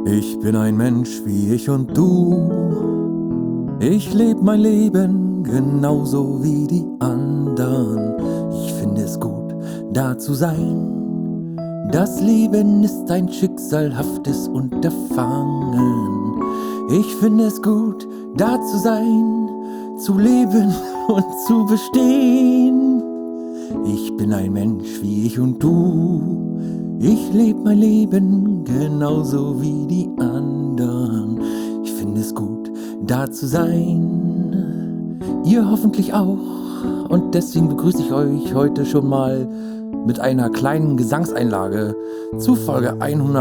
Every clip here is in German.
Ich bin ein Mensch wie ich und du. Ich lebe mein Leben genauso wie die anderen. Ich finde es gut, da zu sein. Das Leben ist ein schicksalhaftes Unterfangen. Ich finde es gut, da zu sein, zu leben und zu bestehen. Ich bin ein Mensch wie ich und du. Ich lebe mein Leben genauso wie die anderen. Ich finde es gut, da zu sein. Ihr hoffentlich auch. Und deswegen begrüße ich euch heute schon mal mit einer kleinen Gesangseinlage zu Folge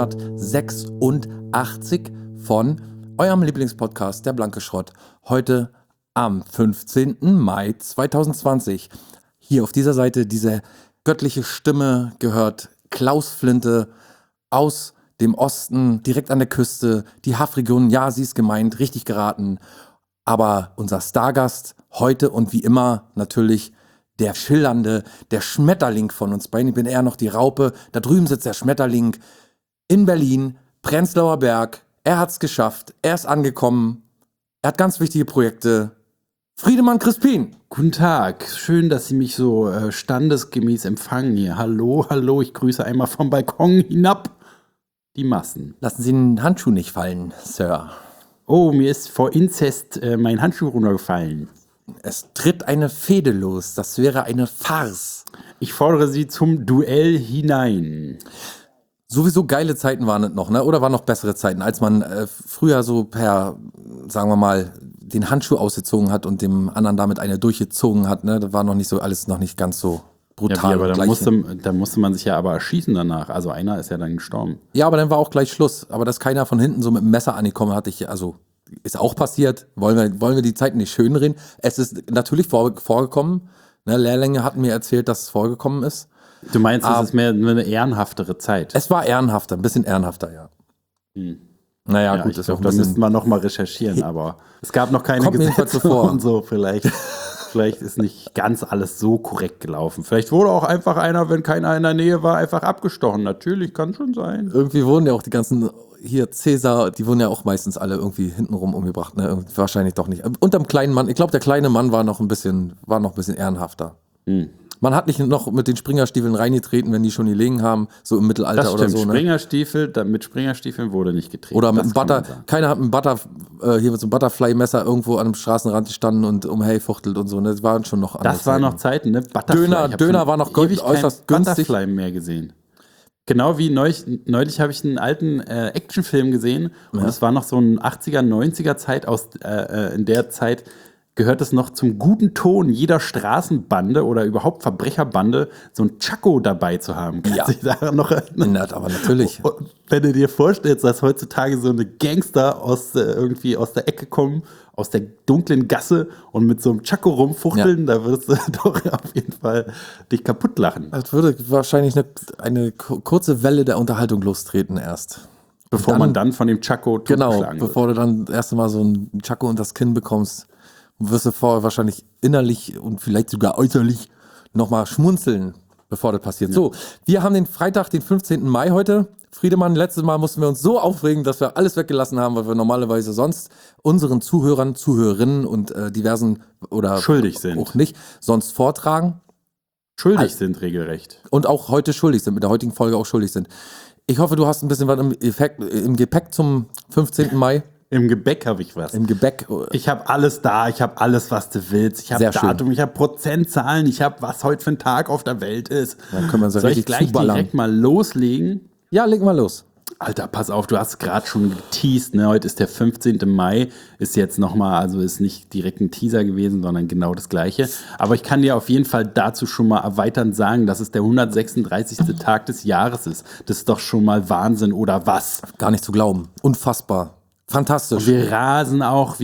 186 von eurem Lieblingspodcast, der Blanke Schrott. Heute am 15. Mai 2020. Hier auf dieser Seite diese göttliche Stimme gehört Klaus Flinte aus dem Osten, direkt an der Küste, die Haffregion, ja, sie ist gemeint, richtig geraten. Aber unser Stargast heute und wie immer natürlich der schillernde, der Schmetterling von uns beiden. Ich bin eher noch die Raupe. Da drüben sitzt der Schmetterling in Berlin, Prenzlauer Berg. Er hat's geschafft, er ist angekommen, er hat ganz wichtige Projekte. Friedemann Crispin. Guten Tag, schön, dass Sie mich so standesgemäß empfangen hier. Hallo, hallo, ich grüße einmal vom Balkon hinab die Massen. Lassen Sie den Handschuh nicht fallen, Sir. Oh, mir ist vor Inzest mein Handschuh runtergefallen. Es tritt eine Fehde los, das wäre eine Farce. Ich fordere Sie zum Duell hinein. Sowieso geile Zeiten waren es noch, ne? Oder waren noch bessere Zeiten, als man früher so per, sagen wir mal, den Handschuh ausgezogen hat und dem anderen damit eine durchgezogen hat, ne? Da war noch nicht so alles noch nicht ganz so brutal. Ja, aber da musste man sich ja aber erschießen danach. Also einer ist ja dann gestorben. Ja, aber dann war auch gleich Schluss. Aber dass keiner von hinten so mit dem Messer angekommen hat, ist auch passiert. Wollen wir die Zeiten nicht schönreden? Es ist natürlich vorgekommen. Ne? Lehrlinge hatten mir erzählt, dass es vorgekommen ist. Du meinst, es ist mehr eine ehrenhaftere Zeit? Es war ehrenhafter, ein bisschen ehrenhafter, ja. Naja, Ja, gut, ich ist glaub, auch ein da bisschen. müssten wir nochmal recherchieren, aber es gab noch keine Kommt mir jedenfalls Gesetze so vor. und so. Vielleicht ist nicht ganz alles so korrekt gelaufen. Vielleicht wurde auch einfach einer, wenn keiner in der Nähe war, einfach abgestochen. Natürlich, kann schon sein. Irgendwie wurden ja auch die ganzen, hier Cäsar, die wurden ja auch meistens alle irgendwie hintenrum umgebracht, ne? Wahrscheinlich doch nicht. Unterm kleinen Mann, ich glaube, der kleine Mann war noch ein bisschen ehrenhafter. Man hat nicht noch mit den Springerstiefeln reingetreten, wenn die schon gelegen haben, so im Mittelalter Das oder stimmt, so. Ne? mit Springerstiefeln wurde nicht getreten. Oder mit Das einem kann man Butter, sagen. keiner hat hier mit so einem Butterfly-Messer irgendwo an einem Straßenrand gestanden und umherfuchtelt und so. Ne? Das waren schon noch andere Das waren noch Zeiten, ne? Butterfly. Ich hab Döner schon war noch ewig äußerst kein günstig. Butterfly mehr gesehen. Genau wie neulich habe ich einen alten Actionfilm gesehen und es war noch so ein 80er, 90er Zeit in der Zeit gehört es noch zum guten Ton jeder Straßenbande oder überhaupt Verbrecherbande, so ein Chaco dabei zu haben. Kannst Ja. du dich daran noch erinnern? Ja, aber natürlich. Und wenn du dir vorstellst, dass heutzutage so eine Gangster irgendwie aus der Ecke kommen, aus der dunklen Gasse und mit so einem Chaco rumfuchteln, da würdest du doch auf jeden Fall dich kaputt lachen. Das würde wahrscheinlich eine kurze Welle der Unterhaltung lostreten erst. Bevor man dann von dem Chaco Genau, totgeschlagen wird. bevor du dann das erste Mal so einen Chaco unter das Kinn bekommst, wirst du vorher wahrscheinlich innerlich und vielleicht sogar äußerlich nochmal schmunzeln, bevor das passiert. Ja. So, wir haben den Freitag, den 15. Mai heute. Friedemann, letztes Mal mussten wir uns so aufregen, dass wir alles weggelassen haben, weil wir normalerweise sonst unseren Zuhörern, Zuhörerinnen und diversen oder schuldig sind. Auch nicht, sonst vortragen. Schuldig sind regelrecht. Und auch heute schuldig sind, mit der heutigen Folge auch schuldig sind. Ich hoffe, du hast ein bisschen was im Gepäck zum 15. Mai. Im Gebäck habe ich was. Im Gebäck. Ich habe alles da, ich habe alles, was du willst. Ich habe Datum, ich habe Prozentzahlen, ich habe, was heute für ein Tag auf der Welt ist. Dann können wir so Soll ich richtig gleich zuballern. direkt mal loslegen? Ja, leg mal los. Alter, pass auf, du hast gerade schon geteased, ne? Heute ist der 15. Mai, ist jetzt nochmal, also ist nicht direkt ein Teaser gewesen, sondern genau das Gleiche. Aber ich kann dir auf jeden Fall dazu schon mal erweiternd sagen, dass es der 136. Tag des Jahres ist. Das ist doch schon mal Wahnsinn, oder was? Gar nicht zu glauben. Unfassbar. Fantastisch. Und wir rasen auch,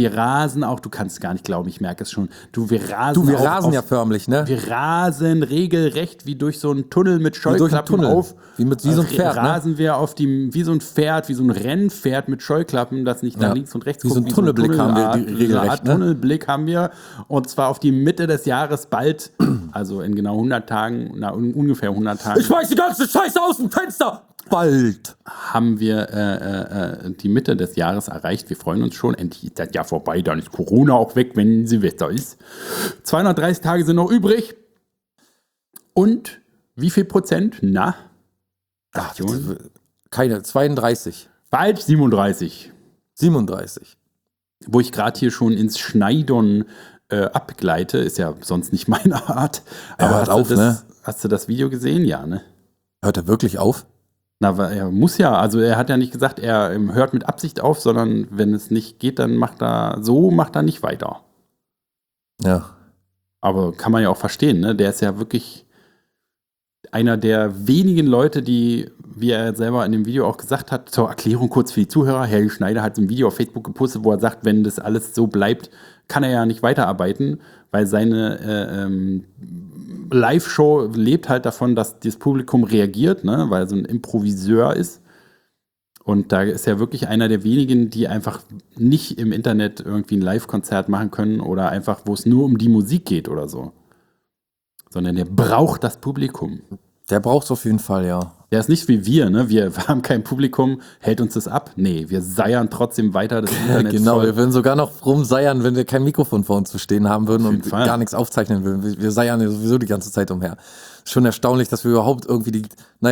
du kannst gar nicht glauben, ich merke es schon. Wir rasen ja förmlich, ne? Wir rasen regelrecht wie durch so einen Tunnel mit Scheuklappen auf. Wie so ein Pferd, rasen wir wie so ein Pferd, wie so ein Rennpferd mit Scheuklappen, das nicht nach links und rechts guckt. Wie so ein Tunnelblick haben wir regelrecht, ne? Tunnelblick haben wir, und zwar auf die Mitte des Jahres bald, also in genau 100 Tagen, ungefähr 100 Tagen. Ich schmeiß die ganze Scheiße aus dem Fenster! bald. haben wir die Mitte des Jahres erreicht. Wir freuen uns schon. Endlich ist das Jahr vorbei. Dann ist Corona auch weg, wenn Silvester ist. 230 Tage sind noch übrig. Und wie viel Prozent? Na? Ach, keine, 32. Falsch, 37. 37. Wo ich gerade hier schon ins Schneidern abgleite, ist ja sonst nicht meine Art. Aber hört auf, ne? Hast du das Video gesehen? Ja, ne? Hört er wirklich auf? Na, er muss ja. Also er hat ja nicht gesagt, er hört mit Absicht auf, sondern wenn es nicht geht, dann macht er nicht weiter. Ja. Aber kann man ja auch verstehen, ne? Der ist ja wirklich einer der wenigen Leute, die, wie er selber in dem Video auch gesagt hat, zur Erklärung kurz für die Zuhörer, Helge Schneider hat so ein Video auf Facebook gepostet, wo er sagt, wenn das alles so bleibt, kann er ja nicht weiterarbeiten, weil seine Live-Show lebt halt davon, dass das Publikum reagiert, ne? Weil er so ein Improviseur ist. Und da ist er wirklich einer der wenigen, die einfach nicht im Internet irgendwie ein Live-Konzert machen können oder einfach, wo es nur um die Musik geht oder so. Sondern der braucht das Publikum. Der braucht es auf jeden Fall, ja. Der ist nicht wie wir, ne? Wir haben kein Publikum, hält uns das ab? Nee, wir seiern trotzdem weiter das Internet Genau, voll. wir würden sogar noch rumseiern, wenn wir kein Mikrofon vor uns zu stehen haben würden und Fall. gar nichts aufzeichnen würden. Wir seiern ja sowieso die ganze Zeit umher. Schon erstaunlich, dass wir überhaupt irgendwie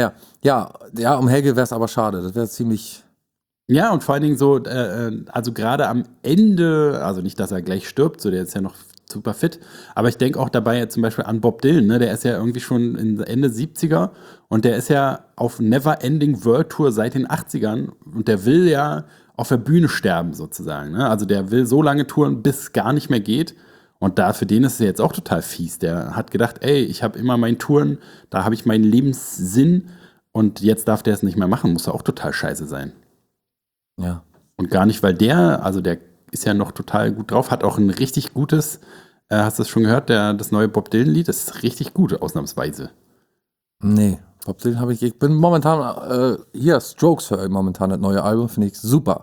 um Helge wäre es aber schade. Das wäre ziemlich... Ja, und vor allen Dingen so, also gerade am Ende, also nicht, dass er gleich stirbt, so der ist ja noch super fit, aber ich denke auch dabei zum Beispiel an Bob Dylan, ne? Der ist ja irgendwie schon in Ende 70er und der ist ja auf Never Ending World Tour seit den 80ern und der will ja auf der Bühne sterben sozusagen, ne? Also der will so lange touren, bis es gar nicht mehr geht und für den ist es jetzt auch total fies. Der hat gedacht, ey, ich habe immer meinen Touren, da habe ich meinen Lebenssinn und jetzt darf der es nicht mehr machen, muss ja auch total scheiße sein. Ja. Und gar nicht, weil der ist ja noch total gut drauf, hat auch ein richtig gutes, hast du das schon gehört, das neue Bob Dylan-Lied, das ist richtig gut, ausnahmsweise. Nee, Bob Dylan ich bin momentan, Strokes höre ich momentan, das neue Album, finde ich super.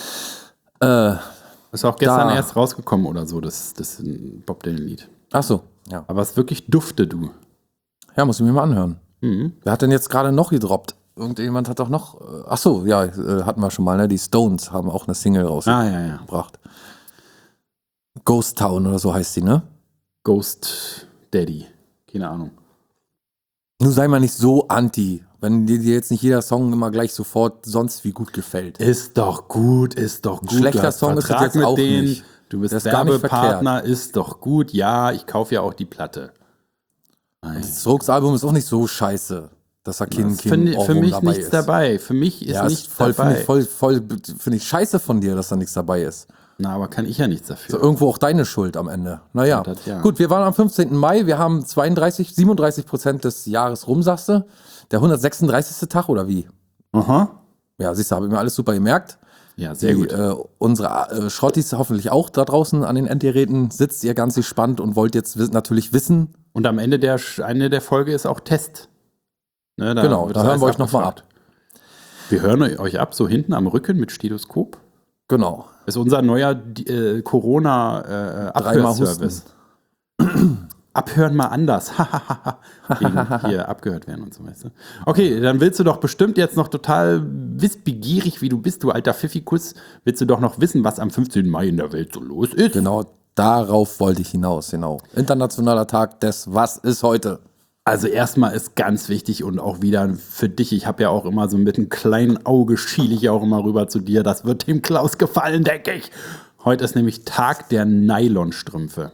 Ist auch gestern erst rausgekommen oder so, das Bob Dylan-Lied. Ach so, ja. Aber es ist wirklich dufte, du. Ja, muss ich mir mal anhören. Mhm. Wer hat denn jetzt gerade noch gedroppt? Irgendjemand hat doch noch, ach so, ja, hatten wir schon mal, ne? Die Stones haben auch eine Single rausgebracht. Ghost Town oder so heißt die, ne? Ghost Daddy, keine Ahnung. Nun sei mal nicht so anti, wenn dir jetzt nicht jeder Song immer gleich sofort sonst wie gut gefällt. Ist doch gut. Ein schlechter Song ist das jetzt auch nicht. Du bist gar nicht Werbepartner, verkehrt. ist doch gut. Ja, ich kaufe ja auch die Platte. Das Strokes-Album ist auch nicht so scheiße, dass da kein Für mich dabei nichts ist. dabei. Für mich ist nichts dabei. Finde ich scheiße von dir, dass da nichts dabei ist. Na, aber kann ich ja nichts dafür. So irgendwo auch deine Schuld am Ende. Naja, Ja. Gut, wir waren am 15. Mai, wir haben 37% des Jahres rum, sagst du. Der 136. Tag oder wie? Aha. Ja, siehst du, habe ich mir alles super gemerkt. Ja, sehr gut. Unsere Schrottis hoffentlich auch da draußen an den Endgeräten, sitzt ihr ganz gespannt und wollt jetzt natürlich wissen. Und am Ende der Folge ist auch Test. Ne, Genau, da hören wir euch nochmal ab. Wir hören euch ab, so hinten am Rücken mit Stethoskop. Genau. Ist unser neuer Corona-Abhörservice. Abhören mal anders. Gegen hier abgehört werden und so, weißt du. Okay, dann willst du doch bestimmt jetzt noch total wissbegierig, wie du bist, du alter Pfiffikus, willst du doch noch wissen, was am 15. Mai in der Welt so los ist. Genau, darauf wollte ich hinaus, genau. Internationaler Tag des Was ist heute? Also erstmal ist ganz wichtig und auch wieder für dich, ich habe ja auch immer so mit einem kleinen Auge schiele ich ja auch immer rüber zu dir, das wird dem Klaus gefallen, denke ich. Heute ist nämlich Tag der Nylonstrümpfe.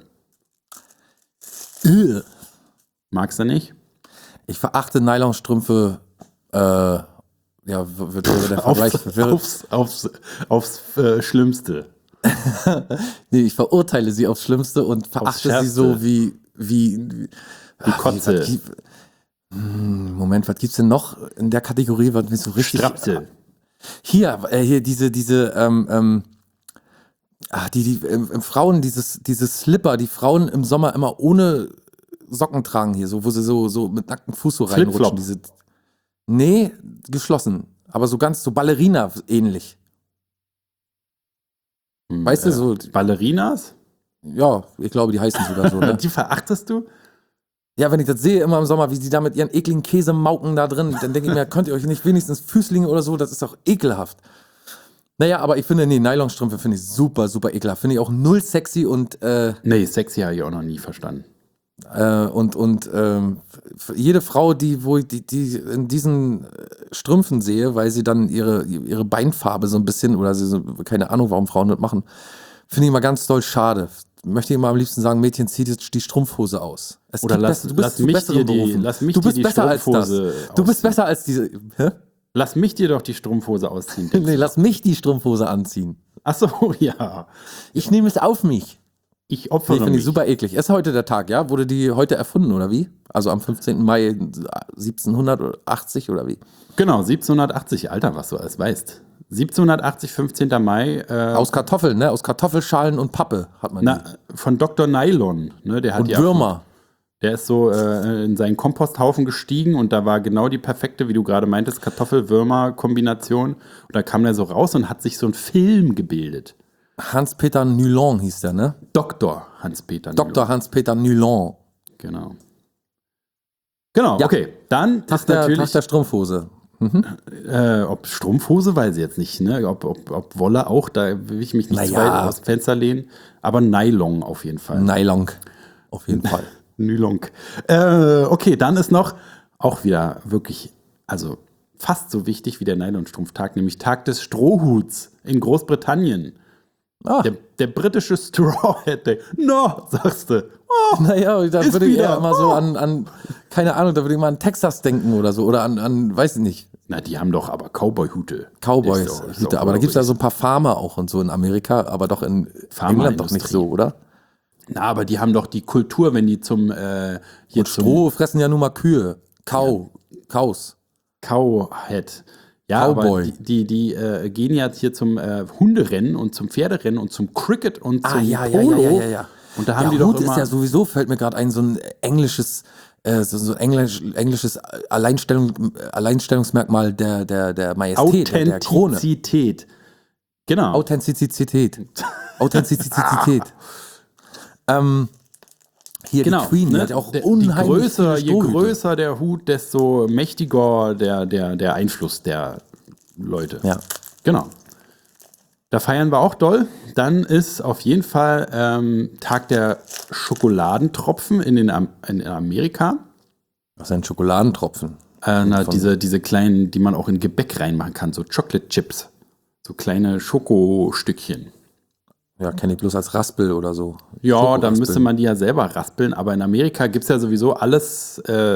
Magst du nicht? Ich verachte Nylonstrümpfe, wird der Vergleich aufs Schlimmste. Nee, ich verurteile sie aufs Schlimmste und verachte sie so wie die Kotze. Moment, was gibt's denn noch in der Kategorie, was mir so richtig... Strapse. Hier die Frauen, dieses Slipper, die Frauen im Sommer immer ohne Socken tragen hier, so, wo sie so mit nacktem Fuß so reinrutschen. Nee, geschlossen. Aber so ganz, so Ballerina ähnlich. Weißt du, so. Ballerinas? Ja, ich glaube, die heißen sogar so. Ne? Die verachtest du? Ja, wenn ich das sehe immer im Sommer, wie sie da mit ihren ekligen Käsemauken da drin, dann denke ich mir, könnt ihr euch nicht wenigstens Füßlinge oder so, das ist doch ekelhaft. Naja, aber ich finde, Nylonstrümpfe finde ich super, super ekelhaft. Finde ich auch null sexy und Nee, sexy habe ich auch noch nie verstanden. Jede Frau, die in diesen Strümpfen sehe, weil sie dann ihre Beinfarbe so ein bisschen, oder sie so, keine Ahnung, warum Frauen das machen, finde ich immer ganz doll schade. Möchte ich immer am liebsten sagen, Mädchen, zieh die Strumpfhose aus. Oder lass mich dir die Strumpfhose. Du bist besser als diese. Hä? Lass mich dir doch die Strumpfhose ausziehen. Nee, lass mich die Strumpfhose anziehen. Ach so, ja. Ich nehme es auf mich. Ich opfere Finde mich. ich super eklig. Ist heute der Tag, ja? Wurde die heute erfunden, oder wie? Also am 15. Mai 1780 oder wie? Genau, 1780. Alter, was du alles weißt. 1780, 15. Mai. Aus Kartoffeln, ne? Aus Kartoffelschalen und Pappe hat man die. Von Dr. Nylon. Ne? Der hat Und Würmer. Der ist so in seinen Komposthaufen gestiegen und da war genau die perfekte, wie du gerade meintest, Kartoffel-Würmer-Kombination. Und da kam der so raus und hat sich so ein Film gebildet. Hans-Peter Nylon hieß der, ne? Dr. Hans-Peter Nylon. Dr. Hans-Peter Nylon. Genau, Ja. okay. Dann Tag der Strumpfhose. ob Strumpfhose, weiß ich jetzt nicht, ne? Ob Wolle auch, da will ich mich nicht zu weit aus dem Fenster lehnen. Aber Nylon auf jeden Fall. Nylon, auf jeden Fall. Nylon. Okay, dann ist noch auch wieder wirklich, also fast so wichtig wie der Nylonstrumpftag, nämlich Tag des Strohhuts in Großbritannien. Ah. Der britische Straw Hat Day. No, sagst du. Oh, naja, da würde ich wieder. eher immer so an, keine Ahnung, da würde ich mal an Texas denken oder so. Oder an weiß ich nicht. Na, die haben doch aber Cowboy-Hüte. Cowboys-Hüte. Aber da gibt es ja so ein paar Farmer auch und so in Amerika, aber doch in England doch nicht so, oder? Na, aber die haben doch die Kultur, wenn die zum Stroh fressen ja nun mal Kühe. Cows. Cowhead. Ja, Cowboy. aber die gehen jetzt hier zum Hunderennen und zum Pferderennen und zum Cricket und zum Polo. Ja. Und da haben die doch Hut immer... ist ja sowieso, fällt mir gerade ein, so ein englisches Alleinstellungsmerkmal der Majestät, der Krone. Authentizität. Genau. Authentizität. Hier Genau, die Queen, die ne? hat ja auch unheimlich viele Je Strohhüte. größer der Hut, desto mächtiger der Einfluss der Leute. Ja. Genau. Da feiern wir auch doll. Dann ist auf jeden Fall Tag der Schokoladentropfen in Amerika. Was ist ein Schokoladentropfen? Diese kleinen, die man auch in Gebäck reinmachen kann, so Chocolate Chips. So kleine Schokostückchen. Ja, kenne ich bloß als Raspel oder so. Ja, dann müsste man die ja selber raspeln. Aber in Amerika gibt es ja sowieso alles,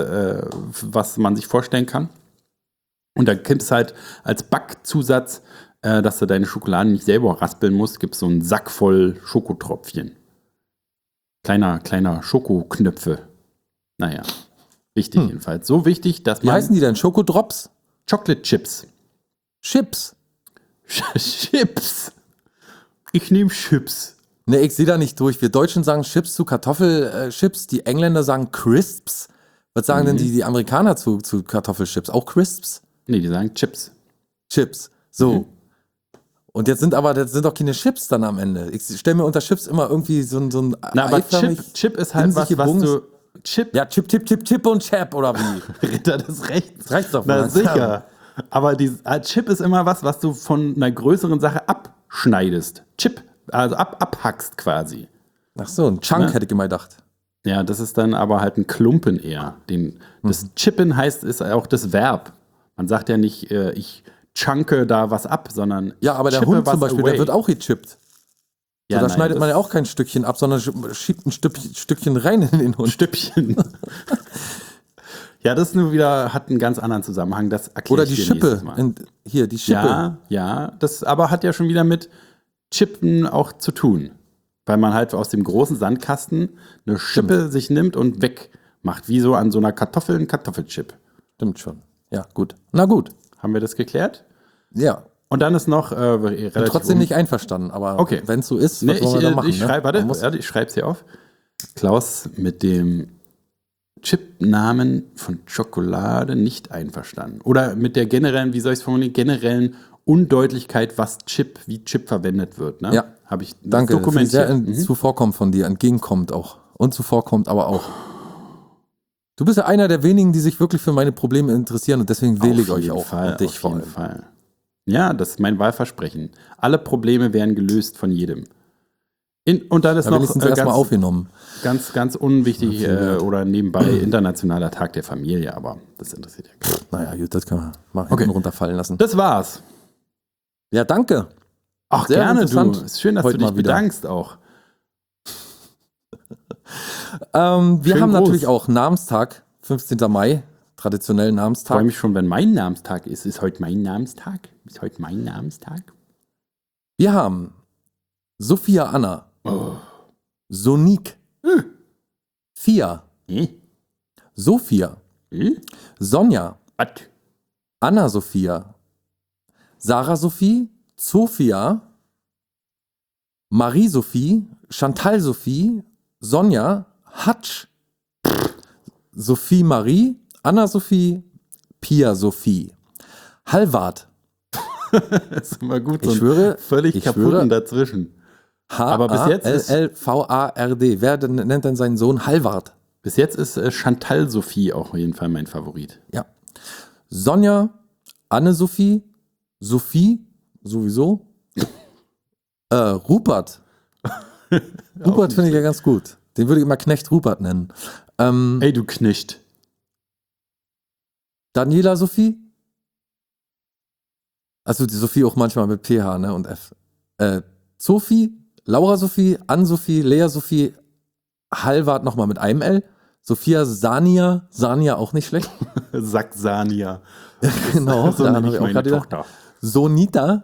was man sich vorstellen kann. Und da gibt es halt als Backzusatz, dass du deine Schokolade nicht selber raspeln musst, gibt es so einen Sack voll Schokotropfchen. Kleiner Schokoknöpfe. Naja, wichtig jedenfalls. So wichtig, dass Wie heißen die denn? Schokodrops? Chocolate Chips. Chips? Chips. Ich nehme Chips. Ne, ich sehe da nicht durch. Wir Deutschen sagen Chips zu Kartoffelchips, die Engländer sagen Crisps. Was sagen denn die Amerikaner zu Kartoffelchips? Auch Crisps? Nee, die sagen Chips. Chips. So. Und das sind doch keine Chips dann am Ende. Ich stelle mir unter Chips immer irgendwie so ein Na, aber Chip ist halt was du... Chip. Ja, Chip und Chap oder wie? Ritter des Rechts. Das reicht doch. Na sicher. Aber Chip ist immer was du von einer größeren Sache abschneidest. Chip, also abhackst quasi. Ach so, ein Chunk hätte ich immer gedacht. Ja, das ist dann aber halt ein Klumpen eher. Das Chippen ist auch das Verb. Man sagt ja nicht, ich chunke da was ab, sondern ja, aber der Hund zum Beispiel, der wird auch gechippt. Ja, so, da schneidet man ja auch kein Stückchen ab, sondern schiebt ein Stückchen rein in den Hund. Stückchen. Ja, das nur wieder hat einen ganz anderen Zusammenhang. Das erkläre ich dir nächstes Mal. Hier, die Schippe. Ja, das aber hat ja schon wieder mit Chippen auch zu tun. Weil man halt aus dem großen Sandkasten eine Schippe sich nimmt und wegmacht. Wie so an so einer Kartoffel ein Kartoffelchip. Stimmt schon. Ja, gut. Na gut. Haben wir das geklärt? Ja. Und dann ist noch relativ... Bin trotzdem nicht einverstanden, aber okay. Wenn es so ist, was wollen wir da machen? Ich schreibe es hier auf. Klaus mit dem Chip-Namen von Schokolade nicht einverstanden. Oder mit der generellen, wie soll ich es formulieren, generellen Undeutlichkeit, wie Chip verwendet wird. Ne? Ja, habe ich danke. dokumentiert. Sehr zuvorkommt von dir, entgegenkommt auch. Und zuvorkommt aber auch. Du bist ja einer der wenigen, die sich wirklich für meine Probleme interessieren und deswegen wähle ich euch auch. Fall, und dich auf jeden Fall. Ja, das ist mein Wahlversprechen. Alle Probleme werden gelöst von jedem. Und dann ist noch erstmal aufgenommen. Ganz unwichtig oder nebenbei internationaler Tag der Familie, aber das interessiert ja keinen. Naja, gut, das kann man mal hinten runterfallen lassen. Das war's. Ja, danke. Ach, Sehr gerne, du. interessant. Ist schön, dass Heute du dich mal wieder. bedankst auch. Wir haben groß. natürlich auch Namenstag, 15. Mai, traditionell Ich Namenstag. freue mich schon, wenn mein Namenstag ist. Ist heute mein Namenstag? Ist heute mein Namenstag? Wir haben Sophia Anna, Sonique, Fia, Sophia, Sonja, Was? Anna Sophia, Sarah Sophie, Sophia, Marie Sophie, Chantal Sophie, Sonja, Hatsch, Sophie Marie, Anna Sophie, Pia Sophie, Halvard. Das ist immer gut. Ich so schwöre, völlig kaputten dazwischen. Aber bis jetzt ist- H-A-L-L-V-A-R-D. Wer nennt denn seinen Sohn Halvard? Bis jetzt ist Chantal Sophie auch auf jeden Fall mein Favorit. Ja. Sonja, Anne-Sophie, Sophie, sowieso. Rupert. Rupert finde ich ja ganz gut. Den würde ich immer Knecht Rupert nennen. Ey, du Knecht. Daniela Sophie. Also die Sophie auch manchmal mit PH, ne, und F. Sophie, Laura Sophie, Ann-Sophie, Lea Sophie, Halvard nochmal mit einem L. Sophia Sania auch nicht schlecht. Saxania. Genau, So da nenne habe ich ich auch meine gerade wieder. Tochter. Sonita,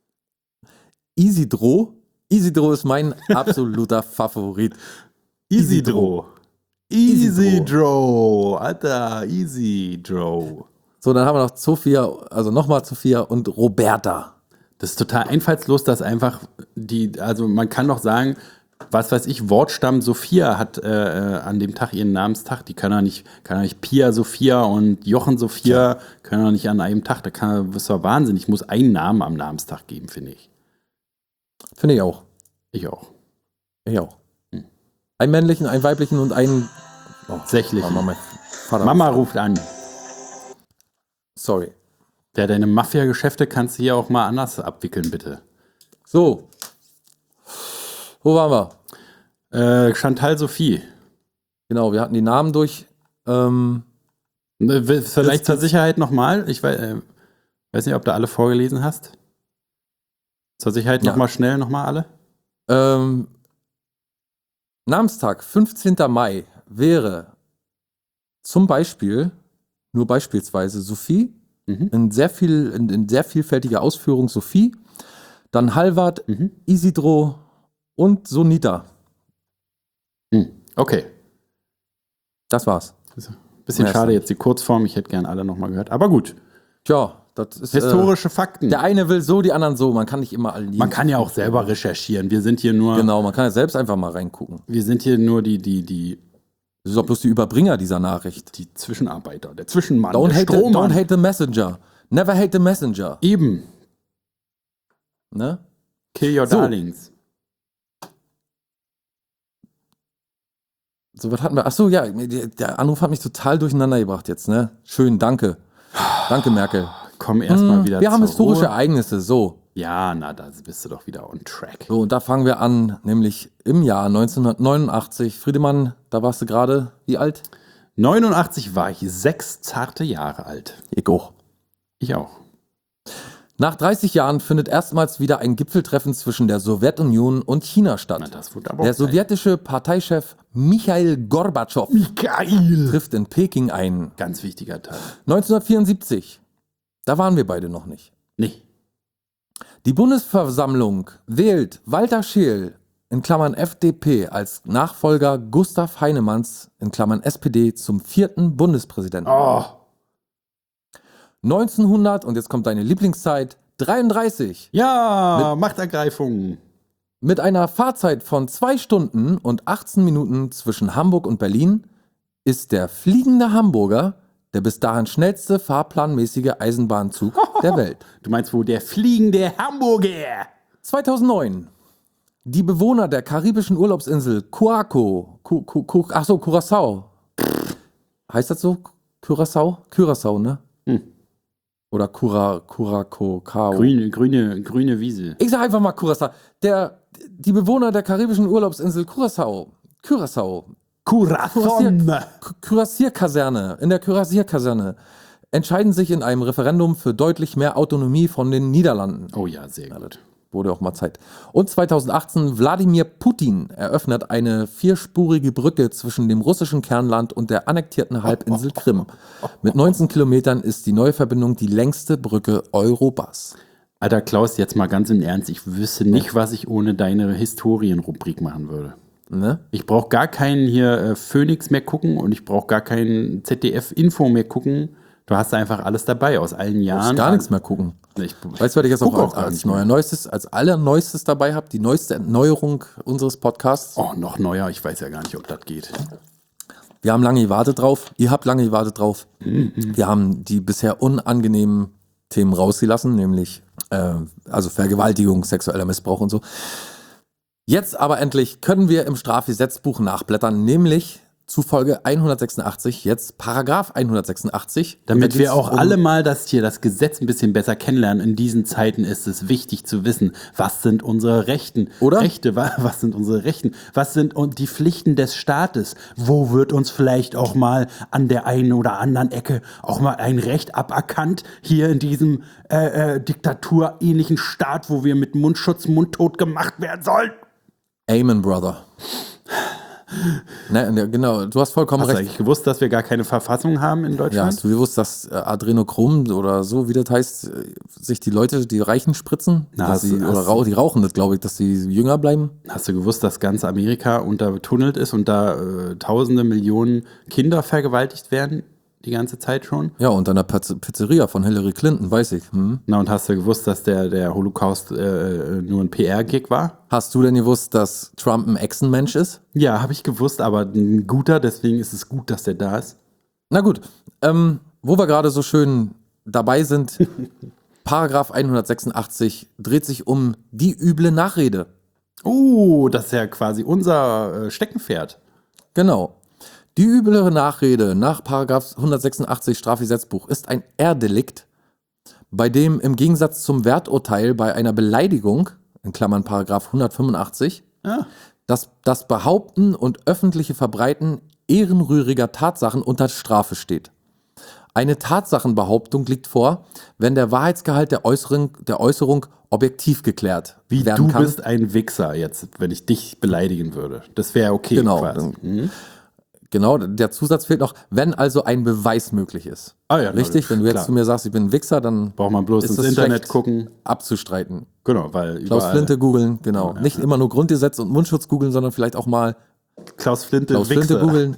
Isidro. Isidro ist mein absoluter Favorit. Isidro. Isidro. Alter, Isidro. So, dann haben wir noch Sophia, also nochmal Sophia und Roberta. Das ist total einfallslos, dass einfach also man kann doch sagen, was weiß ich, Wortstamm Sophia hat an dem Tag ihren Namenstag. Die kann ja nicht Pia Sophia und Jochen Sophia können ja nicht an einem Tag. Das ist doch Wahnsinn. Ich muss einen Namen am Namenstag geben, finde ich. Finde ich auch. Ich auch. Ich auch. Einen männlichen, einen weiblichen und einen. Tatsächlich. Mein Vater. Mama ruft an. Sorry. Ja, deine Mafia-Geschäfte kannst du hier auch mal anders abwickeln, bitte. So. Wo waren wir? Chantal Sophie. Genau, wir hatten die Namen durch. Vielleicht zur Sicherheit nochmal. Ich weiß nicht, ob du alle vorgelesen hast. Zur Sicherheit Ja. nochmal schnell, nochmal alle. Namenstag, 15. Mai, wäre zum Beispiel, nur beispielsweise Sophie, in sehr vielfältiger Ausführung Sophie, dann Halvard, Isidro und Sonita. Okay. Das war's. Bisschen Ja, schade ist- jetzt die Kurzform. Ich hätte gern alle nochmal gehört. Aber gut. Tja, das ist. Historische Fakten. Der eine will so, die anderen so. Man kann nicht immer alle lieben. Man kann ja auch selber recherchieren. Wir sind hier nur, Genau, man kann ja selbst einfach mal reingucken. wir sind hier nur die Das ist doch bloß die Überbringer dieser Nachricht. Zwischenarbeiter, der Zwischenmann, Don't der Strohmann. hate the messenger. Never hate the messenger. Eben. Ne? Kill your So. darlings. So, was hatten wir? Achso, ja, der Anruf hat mich total durcheinander gebracht jetzt, ne? Schön, danke. Danke, Merkel. Komm erstmal wieder Wir haben zur historische Ruhe. Ereignisse, so. Ja, na, da bist du doch wieder on track. So, und da fangen wir an, nämlich im Jahr 1989. Friedemann, da warst du gerade, wie alt? 89 war ich 6 zarte Jahre alt. Ich auch. Ich auch. Nach 30 Jahren findet erstmals wieder ein Gipfeltreffen zwischen der Sowjetunion und China statt. Na, das wird aber Der auch Zeit. sowjetische Parteichef Michail Gorbatschow Geil. trifft in Peking ein. Ganz wichtiger Teil. 1974. Da waren wir beide noch nicht. Nee. Die Bundesversammlung wählt Walter Scheel in Klammern FDP als Nachfolger Gustav Heinemanns in Klammern SPD zum 4. Bundespräsidenten. Oh. 1900, und jetzt kommt deine Lieblingszeit, 33. Ja, Machtergreifung. Mit einer Fahrzeit von 2 Stunden und 18 Minuten zwischen Hamburg und Berlin ist der fliegende Hamburger der bis dahin schnellste fahrplanmäßige Eisenbahnzug der Welt. Du meinst wohl der fliegende Hamburger? 2009. Die Bewohner der karibischen Urlaubsinsel Curaçao Heißt das so? Curaçao? Curaçao, ne? Oder Curacao. Grüne Wiese. Ich sag einfach mal Curaçao. Die Bewohner der karibischen Urlaubsinsel Curaçao. Kürassierkaserne. In der Kürassierkaserne entscheiden sich in einem Referendum für deutlich mehr Autonomie von den Niederlanden. Oh ja, sehr gut. Wurde auch mal Zeit. Und 2018, Wladimir Putin eröffnet eine 4-spurige Brücke zwischen dem russischen Kernland und der annektierten Halbinsel Krim. Mit 19 Kilometern ist die neue Verbindung die längste Brücke Europas. Alter Klaus, jetzt mal ganz im Ernst, ich wüsste nicht, was ich ohne deine Historienrubrik machen würde. Ne? Ich brauche gar keinen hier Phoenix mehr gucken und ich brauche gar keinen ZDF-Info mehr gucken. Du hast einfach alles dabei aus allen Jahren. Ich muss gar nichts mehr gucken. Weißt du, was ich jetzt auch als Allerneuestes dabei habe? Die neueste Erneuerung unseres Podcasts. Oh, noch neuer? Ich weiß ja gar nicht, ob das geht. Wir haben lange gewartet drauf. Ihr habt lange gewartet drauf. Wir haben die bisher unangenehmen Themen rausgelassen, nämlich also Vergewaltigung, sexueller Missbrauch und so. Jetzt aber endlich können wir im Strafgesetzbuch nachblättern, nämlich zu Folge 186, jetzt Paragraph 186. Damit wir auch alle mal das Gesetz ein bisschen besser kennenlernen. In diesen Zeiten ist es wichtig zu wissen, was sind unsere Rechte? Was sind unsere Rechten? Was sind die Pflichten des Staates? Wo wird uns vielleicht auch mal an der einen oder anderen Ecke auch mal ein Recht aberkannt? Hier in diesem diktaturähnlichen Staat, wo wir mit Mundschutz mundtot gemacht werden sollen? Amen, Brother. Ne, genau, du hast vollkommen recht. Hast du eigentlich gewusst, dass wir gar keine Verfassung haben in Deutschland? Ja, hast du gewusst, dass Adrenochrom oder so, wie das heißt, sich die Leute, die Reichen spritzen? Die rauchen das, glaube ich, dass sie jünger bleiben? Hast du gewusst, dass ganz Amerika untertunnelt ist und da tausende Millionen Kinder vergewaltigt werden? Die ganze Zeit schon? Ja, und an der Pizzeria von Hillary Clinton, weiß ich. Na, und hast du gewusst, dass der Holocaust nur ein PR-Gig war? Hast du denn gewusst, dass Trump ein Echsenmensch ist? Ja, habe ich gewusst, aber ein guter, deswegen ist es gut, dass der da ist. Na gut, wo wir gerade so schön dabei sind, Paragraph 186 dreht sich um die üble Nachrede. Das ist ja quasi unser Steckenpferd. Genau. Die üble Nachrede nach § 186 Strafgesetzbuch ist ein R-Delikt, bei dem im Gegensatz zum Werturteil bei einer Beleidigung, in Klammern § 185, das Behaupten und öffentliche Verbreiten ehrenrühriger Tatsachen unter Strafe steht. Eine Tatsachenbehauptung liegt vor, wenn der Wahrheitsgehalt der Äußerung objektiv geklärt werden kann. Du bist ein Wichser jetzt, wenn ich dich beleidigen würde. Das wäre okay. Genau. Genau, der Zusatz fehlt noch, wenn also ein Beweis möglich ist. Ja, richtig? Wenn du jetzt zu mir sagst, ich bin ein Wichser, dann braucht man bloß ins Internet gucken. Abzustreiten. Genau, weil Klaus Flinte googeln, genau. Ja, nicht immer nur Grundgesetz und Mundschutz googeln, sondern vielleicht auch mal Klaus Flinte googeln.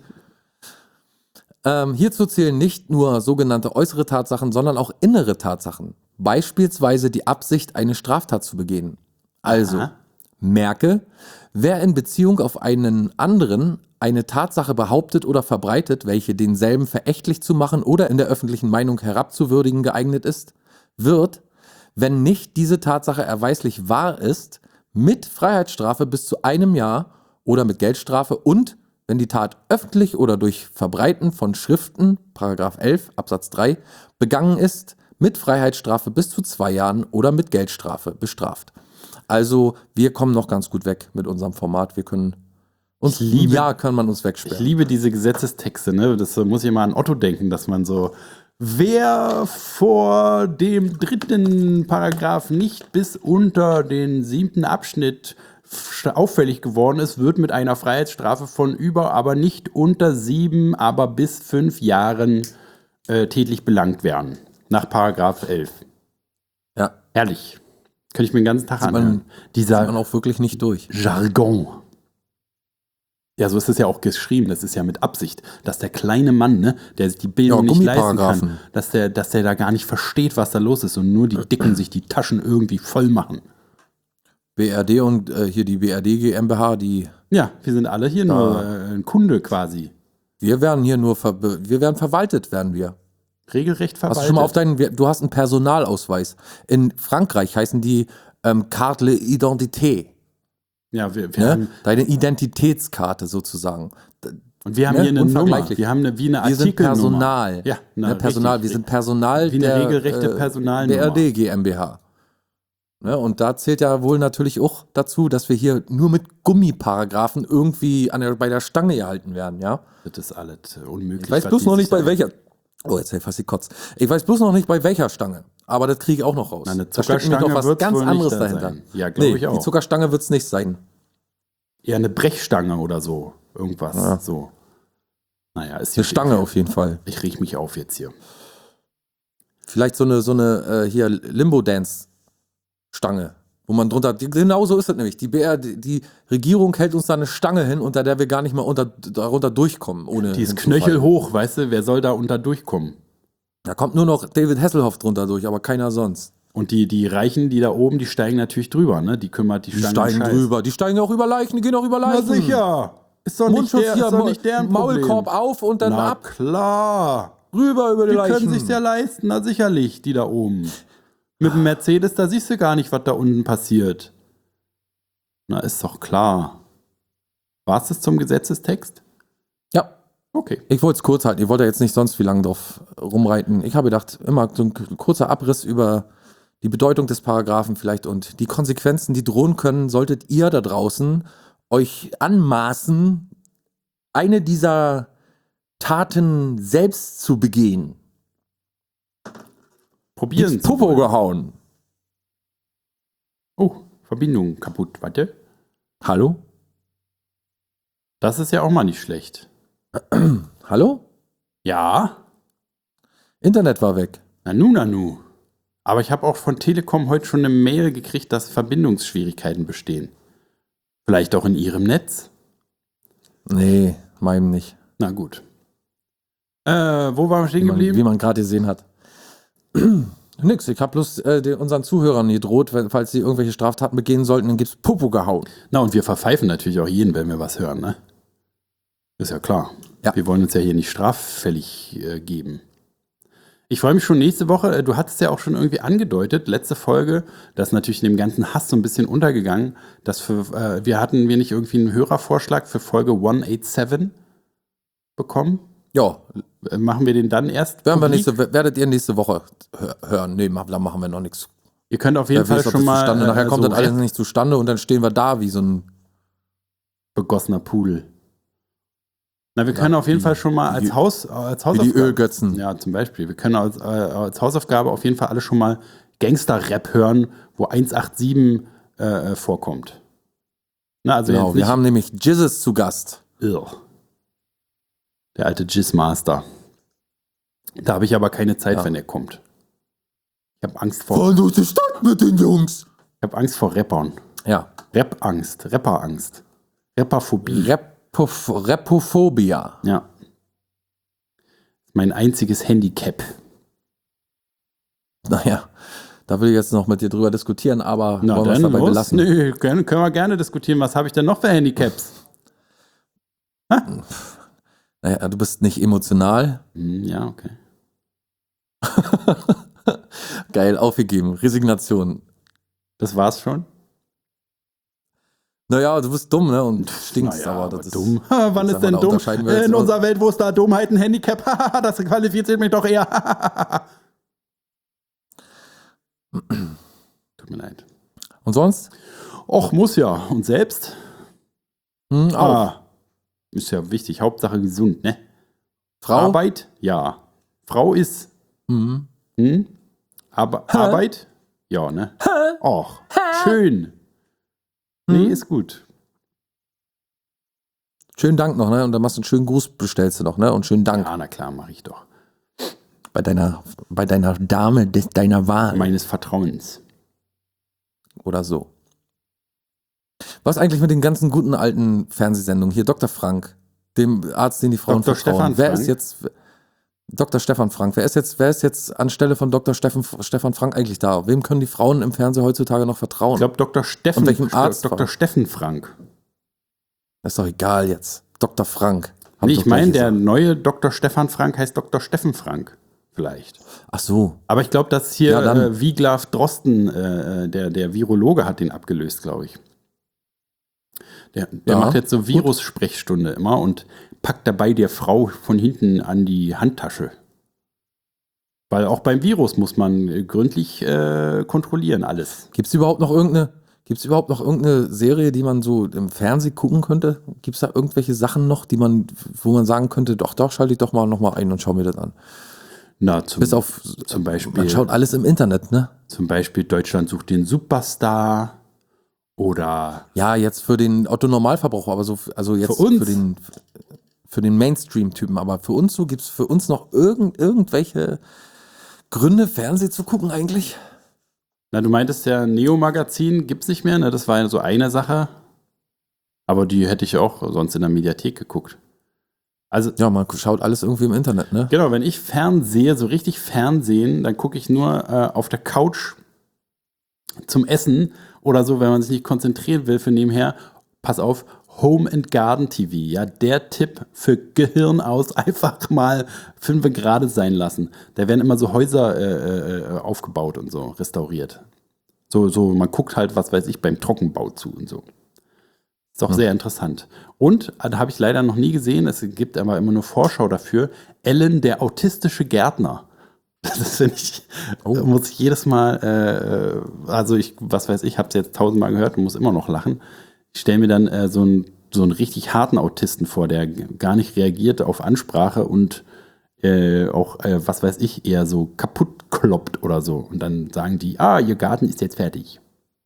Hierzu zählen nicht nur sogenannte äußere Tatsachen, sondern auch innere Tatsachen. Beispielsweise die Absicht, eine Straftat zu begehen. Also, merke, wer in Beziehung auf einen anderen eine Tatsache behauptet oder verbreitet, welche denselben verächtlich zu machen oder in der öffentlichen Meinung herabzuwürdigen geeignet ist, wird, wenn nicht diese Tatsache erweislich wahr ist, mit Freiheitsstrafe bis zu 1 Jahr oder mit Geldstrafe und, wenn die Tat öffentlich oder durch Verbreiten von Schriften, § 11 Absatz 3, begangen ist, mit Freiheitsstrafe bis zu 2 Jahren oder mit Geldstrafe bestraft. Also wir kommen noch ganz gut weg mit unserem Format. Wir können kann man uns wegsperren. Ich liebe diese Gesetzestexte, ne? Das muss ich mal an Otto denken, dass man so, wer vor dem 3. Paragraph nicht bis unter den 7. Abschnitt auffällig geworden ist, wird mit einer Freiheitsstrafe von aber nicht unter 7, aber bis 5 Jahren tätlich belangt werden. Nach Paragraph 11. Ja. Ehrlich. Könnte ich mir den ganzen Tag anhören. Sieht man auch wirklich nicht durch. Jargon. Ja, so ist es ja auch geschrieben, das ist ja mit Absicht, dass der kleine Mann, ne, der sich die Bildung nicht leisten kann, dass der da gar nicht versteht, was da los ist und nur die Dicken sich die Taschen irgendwie voll machen. BRD und hier die BRD GmbH, die... Ja, wir sind alle hier nur ein Kunde quasi. Wir werden hier nur, wir werden verwaltet, werden wir. Regelrecht verwaltet. Hast du schon mal du hast einen Personalausweis. In Frankreich heißen die Carte d'identité. Ja, wir haben deine Identitätskarte sozusagen. Und wir haben Ne? hier eine Nummer. Unvergleichlich. Wir haben wie eine Wir sind Artikelnummer. Personal. Ja, Personal. Wir sind Personal wie eine regelrechte Personalnummer. der RD GmbH. Ne? Und da zählt ja wohl natürlich auch dazu, dass wir hier nur mit Gummiparagraphen irgendwie bei der Stange gehalten werden, ja? Das ist alles unmöglich. Ich weiß bloß noch nicht bei welcher. Oh, jetzt hätte ich fast die Kotz. Ich weiß bloß noch nicht bei welcher Stange. Aber das kriege ich auch noch raus. Na, eine Da steckt nämlich Zuckerstange noch was wird's ganz wohl nicht anderes da dahinter. sein. Ja, glaube ich auch. Die Zuckerstange wird es nicht sein. Eher eine Brechstange oder so. Irgendwas. Ja. So. Naja, ist Eine Stange auf jeden Fall. Ich rieche mich auf jetzt hier. Vielleicht so eine hier Limbo-Dance-Stange, wo man drunter, genau so ist das nämlich. Die Regierung hält uns da eine Stange hin, unter der wir gar nicht mehr darunter durchkommen. Ohne Die ist hinzufallen. knöchelhoch, weißt du? Wer soll da unter durchkommen? Da kommt nur noch David Hasselhoff drunter durch, aber keiner sonst. Und die Reichen, die da oben, die steigen natürlich drüber, ne? Die kümmert die Die Stange steigen Scheiß. drüber, die steigen auch über Leichen, die gehen auch über Na Leichen. sicher. Ist doch nicht, Mundschutz der, hier, ist doch nicht deren Problem. Maulkorb auf und dann Na ab, klar. rüber über die Die Leichen. können sich's ja leisten, na sicherlich, die da oben. Mit dem Mercedes, da siehst du gar nicht, was da unten passiert. Na, ist doch klar. War es das zum Gesetzestext? Ja, Okay. ich wollte es kurz halten. Ich wollte jetzt nicht sonst wie lange drauf rumreiten. Ich habe gedacht, immer so ein kurzer Abriss über die Bedeutung des Paragraphen vielleicht und die Konsequenzen, die drohen können, solltet ihr da draußen euch anmaßen, eine dieser Taten selbst zu begehen. Probieren. Ins Popo gehauen. Oh, Verbindung kaputt. Warte. Hallo? Das ist ja auch mal nicht schlecht. Hallo? Ja. Internet war weg. Nanu. Aber ich habe auch von Telekom heute schon eine Mail gekriegt, dass Verbindungsschwierigkeiten bestehen. Vielleicht auch in ihrem Netz? Nee, meinem nicht. Na gut. Wo waren wir stehen Wie geblieben? man gerade gesehen hat. Nix, ich habe bloß unseren Zuhörern gedroht, falls sie irgendwelche Straftaten begehen sollten, dann gibt's Popo gehauen. Na, und wir verpfeifen natürlich auch jeden, wenn wir was hören, ne? Ist ja klar. Ja. Wir wollen uns ja hier nicht straffällig geben. Ich freue mich schon nächste Woche. Du hattest ja auch schon irgendwie angedeutet, letzte Folge, das ist natürlich in dem ganzen Hass so ein bisschen untergegangen, dass wir nicht irgendwie einen Hörervorschlag für Folge 187 bekommen? Ja, Machen wir den dann erst? werdet publik? ihr nächste Woche hören. Nee, da machen wir noch nichts. Ihr könnt auf jeden Fall schon mal Nachher kommt so das alles nicht zustande und dann stehen wir da wie so ein begossener Pudel. Na, wir können auf jeden Fall schon mal als Hausaufgabe. wie die Ölgötzen. Ja, zum Beispiel. Wir können als Hausaufgabe auf jeden Fall alle schon mal Gangster-Rap hören, wo 187 vorkommt. Na, also Genau, jetzt wir nicht, haben nämlich Jizzes zu Gast. Der alte Jizz-Master. Da habe ich aber keine Zeit, Ja. wenn er kommt. Ich habe Angst vor. Fahren durch die Stadt mit den Jungs. Ich habe Angst vor Rappern. Ja, Rap-Angst, Rapperangst, Rapperphobie. Repophobia. Ja. Mein einziges Handicap. Naja, da will ich jetzt noch mit dir drüber diskutieren, aber Na wollen wir es dann dabei los. belassen. Nö, können wir gerne diskutieren. Was habe ich denn noch für Handicaps? Naja, du bist nicht emotional. Ja, okay. Geil, aufgegeben. Resignation. Das war's schon? Naja, du bist dumm, ne? Und stinkst, Naja, aber das ist dumm. Wann das ist denn da dumm? unterscheiden wir jetzt In aus. unserer Welt, wo es da Dummheit ein Handicap, das qualifiziert mich doch eher. Tut mir leid. Und sonst? Och, muss ja. Und selbst? Auch. Ist ja wichtig. Hauptsache gesund, ne? Frau? Arbeit? Ja. Frau ist. Mhm. Aber Arbeit? Ja, ne? Och, schön. Nee, ist gut. Schönen Dank noch, ne? Und dann machst du einen schönen Gruß, bestellst du noch, ne? Und schönen Dank Ja, na klar, mache ich doch. bei deiner Dame deiner Wahl Meines Vertrauens. oder so. Was eigentlich mit den ganzen guten alten Fernsehsendungen hier? Dr. Frank, dem Arzt, den die Frauen Dr. vertrauen. Stefan Wer Frank? ist jetzt Dr. Stefan Frank? Wer ist jetzt anstelle von Dr. Stefan Frank eigentlich da? Wem können die Frauen im Fernsehen heutzutage noch vertrauen? Ich glaube, Dr. Steffen. Und welchem Arzt Dr. war? Steffen Frank. ist doch egal jetzt. Dr. Frank. Hab Nee, doch ich meine, gleich der gesagt. neue Dr. Stefan Frank heißt Dr. Steffen Frank. Vielleicht. Ach so. Aber ich glaube, dass hier Ja, dann. Wiglaf Drosten, der Virologe, hat den abgelöst, glaube ich. Der Ja, macht jetzt so Virus-Sprechstunde immer und packt dabei der Frau von hinten an die Handtasche. Weil auch beim Virus muss man gründlich kontrollieren alles. Gibt's überhaupt noch irgendeine Serie, die man so im Fernsehen gucken könnte? Gibt es da irgendwelche Sachen noch, wo man sagen könnte, doch, schalte ich doch mal noch mal ein und schau mir das an? Na, Zum Beispiel. Man schaut alles im Internet, ne? Zum Beispiel Deutschland sucht den Superstar oder. Ja, jetzt für den Otto-Normalverbraucher, aber also jetzt für uns. Für den Mainstream-Typen. Aber für uns so, gibt es für uns noch irgendwelche Gründe, Fernsehen zu gucken eigentlich? Na, du meintest ja, Neo-Magazin gibt's nicht mehr, ne? Das war ja so eine Sache. Aber die hätte ich auch sonst in der Mediathek geguckt. Also, ja, man schaut alles irgendwie im Internet, ne? Genau, wenn ich fernsehe, so richtig Fernsehen, dann gucke ich nur auf der Couch zum Essen oder so, wenn man sich nicht konzentrieren will für nebenher. Pass auf, Home and Garden TV, ja, der Tipp für Gehirn aus, einfach mal 5 Grad sein lassen. Da werden immer so Häuser aufgebaut und so, restauriert. So, man guckt halt, was weiß ich, beim Trockenbau zu und so. Ist doch sehr interessant. Und, da habe ich leider noch nie gesehen, es gibt aber immer nur Vorschau dafür, Ellen, der autistische Gärtner. Das finde ich, muss ich jedes Mal, was weiß ich, habe es jetzt 1000-mal gehört und muss immer noch lachen. Ich stelle mir dann so einen richtig harten Autisten vor, der gar nicht reagiert auf Ansprache und was weiß ich, eher so kaputt kloppt oder so. Und dann sagen die, ihr Garten ist jetzt fertig.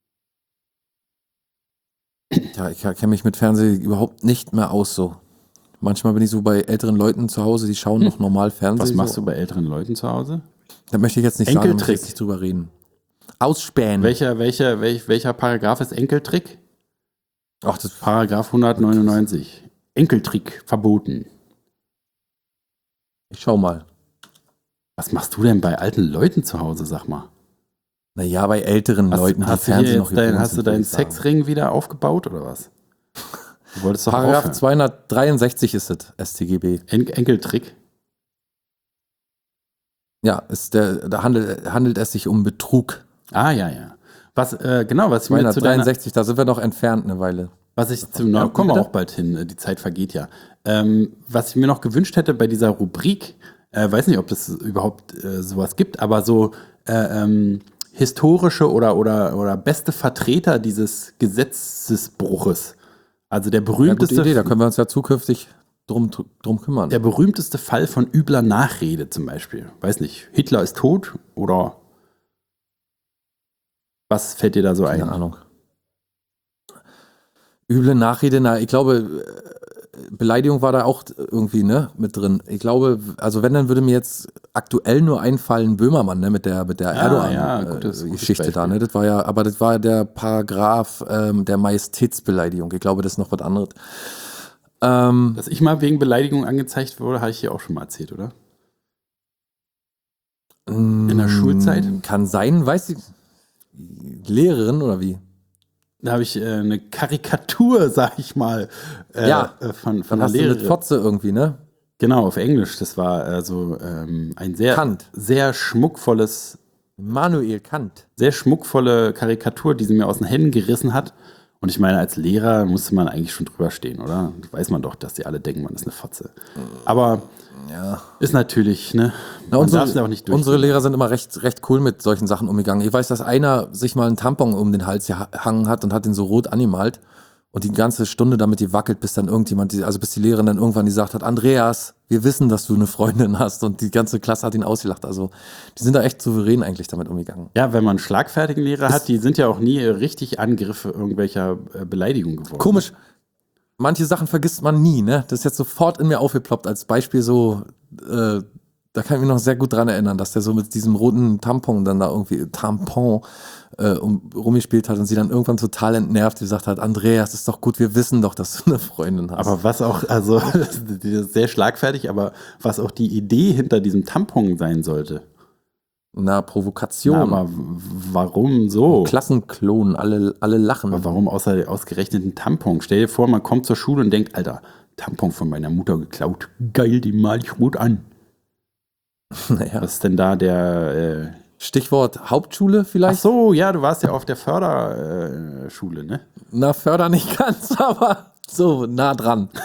Ja, ich kenne mich mit Fernsehen überhaupt nicht mehr aus so. Manchmal bin ich so bei älteren Leuten zu Hause, die schauen noch normal Fernsehen. Was machst du bei älteren Leuten zu Hause? Da möchte ich jetzt nicht sagen, da nicht drüber reden. Ausspähen. Welcher Paragraph ist Enkeltrick? Ach, das Paragraph 199. Enkeltrick verboten. Ich schau mal. Was machst du denn bei alten Leuten zu Hause, sag mal? Naja, bei älteren Leuten, hast du deinen Sexring wieder aufgebaut oder was? Du wolltest doch Paragraph aufhören. 263 ist es, StGB. Enkeltrick? Ja, da handelt es sich um Betrug. Ah, ja. Was ich mir zu 263, da sind wir noch entfernt eine Weile. Kommen wir auch bald hin, die Zeit vergeht ja. Was ich mir noch gewünscht hätte bei dieser Rubrik, weiß nicht, ob es überhaupt sowas gibt, aber so historische oder beste Vertreter dieses Gesetzesbruches. Also der berühmteste. Ja, gute Idee, da können wir uns ja zukünftig drum kümmern. Der berühmteste Fall von übler Nachrede zum Beispiel. Weiß nicht, Hitler ist tot oder was fällt dir da so ein? Keine Ahnung. Üble Nachrede, ich glaube, Beleidigung war da auch irgendwie mit drin. Ich glaube, also wenn, dann würde mir jetzt aktuell nur einfallen Böhmermann, mit der Erdogan-Geschichte da. Ne? Das war der Paragraph der Majestätsbeleidigung. Ich glaube, das ist noch was anderes. Dass ich mal wegen Beleidigung angezeigt wurde, habe ich hier auch schon mal erzählt, oder? In der Schulzeit? Kann sein, weiß ich. Lehrerin oder wie? Da habe ich eine Karikatur, sag ich mal, von einer Lehrerin. Mit Fotze irgendwie, ne? Genau, auf Englisch. Das war ein sehr schmuckvolles Immanuel Kant. Sehr schmuckvolle Karikatur, die sie mir aus den Händen gerissen hat. Und ich meine, als Lehrer musste man eigentlich schon drüber stehen, oder? Weiß man doch, dass die alle denken, man ist eine Fotze. Aber ist natürlich, ne? Man darf es ja auch nicht durch. Unsere Lehrer sind immer recht cool mit solchen Sachen umgegangen. Ich weiß, dass einer sich mal einen Tampon um den Hals gehangen hat und hat den so rot angemalt und die ganze Stunde damit die wackelt, bis dann bis die Lehrerin dann irgendwann gesagt hat, Andreas, wir wissen, dass du eine Freundin hast, und die ganze Klasse hat ihn ausgelacht. Also die sind da echt souverän eigentlich damit umgegangen. Ja, wenn man einen schlagfertigen Lehrer hat, die sind ja auch nie richtig Angriffe irgendwelcher Beleidigungen geworden. Komisch. Manche Sachen vergisst man nie, ne? Das ist jetzt sofort in mir aufgeploppt als Beispiel so, da kann ich mich noch sehr gut dran erinnern, dass der so mit diesem roten Tampon dann da irgendwie rumgespielt hat und sie dann irgendwann total entnervt gesagt hat, Andreas, ist doch gut, wir wissen doch, dass du eine Freundin hast. Aber was auch, also sehr schlagfertig, aber was auch die Idee hinter diesem Tampon sein sollte. Na, Provokation. Aber warum so? Klassenklonen, alle lachen. Aber warum ausgerechnet ein Tampon? Stell dir vor, man kommt zur Schule und denkt, Alter, Tampon von meiner Mutter geklaut. Geil, die mal ich rot an. Naja. Was ist denn da der Stichwort Hauptschule vielleicht? Ach so, ja, du warst ja auf der Förderschule, ne? Na, Förder nicht ganz, aber so nah dran.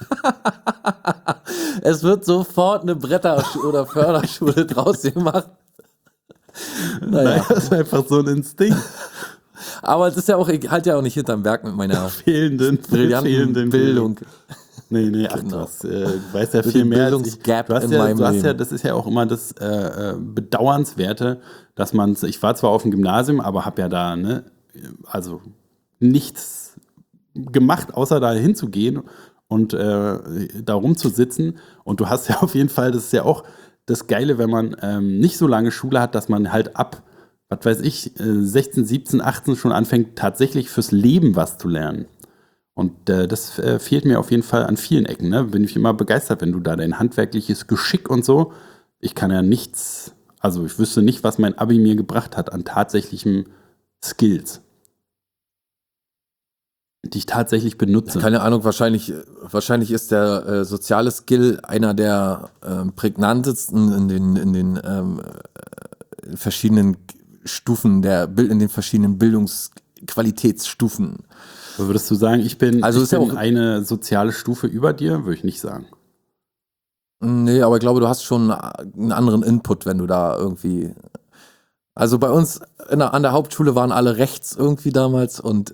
Es wird sofort eine oder Förderschule draus gemacht. Naja, das ist einfach so ein Instinkt. Aber es ist ja auch, ich halte ja auch nicht hinterm Berg mit meiner fehlenden Bildung. Nee, ach Genau. du weißt ja viel mehr als ich. Bildungsgap Du hast in ja, meinem Leben. das ist ja auch immer das Bedauernswerte, dass ich war zwar auf dem Gymnasium, aber habe ja da, also nichts gemacht, außer da hinzugehen und da rumzusitzen. Und du hast ja auf jeden Fall, das ist ja auch das Geile, wenn man nicht so lange Schule hat, dass man halt ab, was weiß ich, 16, 17, 18 schon anfängt, tatsächlich fürs Leben was zu lernen. Und das fehlt mir auf jeden Fall an vielen Ecken. Ne? Bin ich immer begeistert, wenn du da dein handwerkliches Geschick und so. Ich kann ja nichts, also ich wüsste nicht, was mein Abi mir gebracht hat an tatsächlichen Skills, die ich tatsächlich benutze. Keine Ahnung, wahrscheinlich ist der soziale Skill einer der prägnantesten in den verschiedenen Stufen in den verschiedenen Bildungsqualitätsstufen. Würdest du sagen, ich bin ist ja auch eine soziale Stufe über dir? Würde ich nicht sagen. Nee, aber ich glaube, du hast schon einen anderen Input, wenn du da irgendwie. Also bei uns an der Hauptschule waren alle rechts irgendwie damals und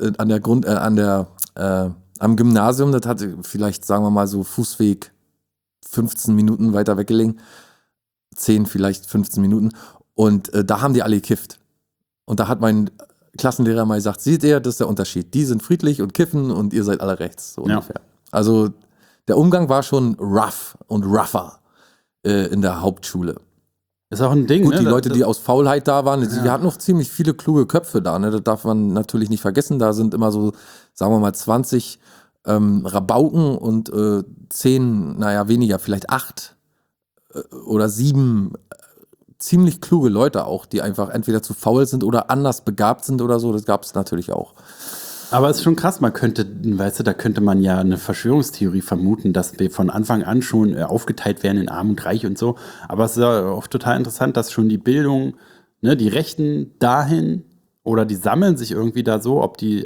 am Gymnasium, das hatte vielleicht, sagen wir mal, so Fußweg 15 Minuten weiter weggelegen. 10, vielleicht 15 Minuten. Und da haben die alle gekifft. Und da hat mein Klassenlehrer mal gesagt, seht ihr, das ist der Unterschied. Die sind friedlich und kiffen und ihr seid alle rechts, so ungefähr. Also der Umgang war schon rough und rougher in der Hauptschule. Ist auch ein Ding, Gut, ne? Die Leute, die aus Faulheit da waren, wir hatten noch ziemlich viele kluge Köpfe da, ne? Das darf man natürlich nicht vergessen. Da sind immer so, sagen wir mal, 20 Rabauken und 10, naja, weniger, vielleicht 8 oder 7 ziemlich kluge Leute auch, die einfach entweder zu faul sind oder anders begabt sind oder so. Das gab es natürlich auch. Aber es ist schon krass, da könnte man ja eine Verschwörungstheorie vermuten, dass wir von Anfang an schon aufgeteilt werden in Arm und Reich und so. Aber es ist ja auch total interessant, dass schon die Bildung, ne, die Rechten dahin oder die sammeln sich irgendwie da so,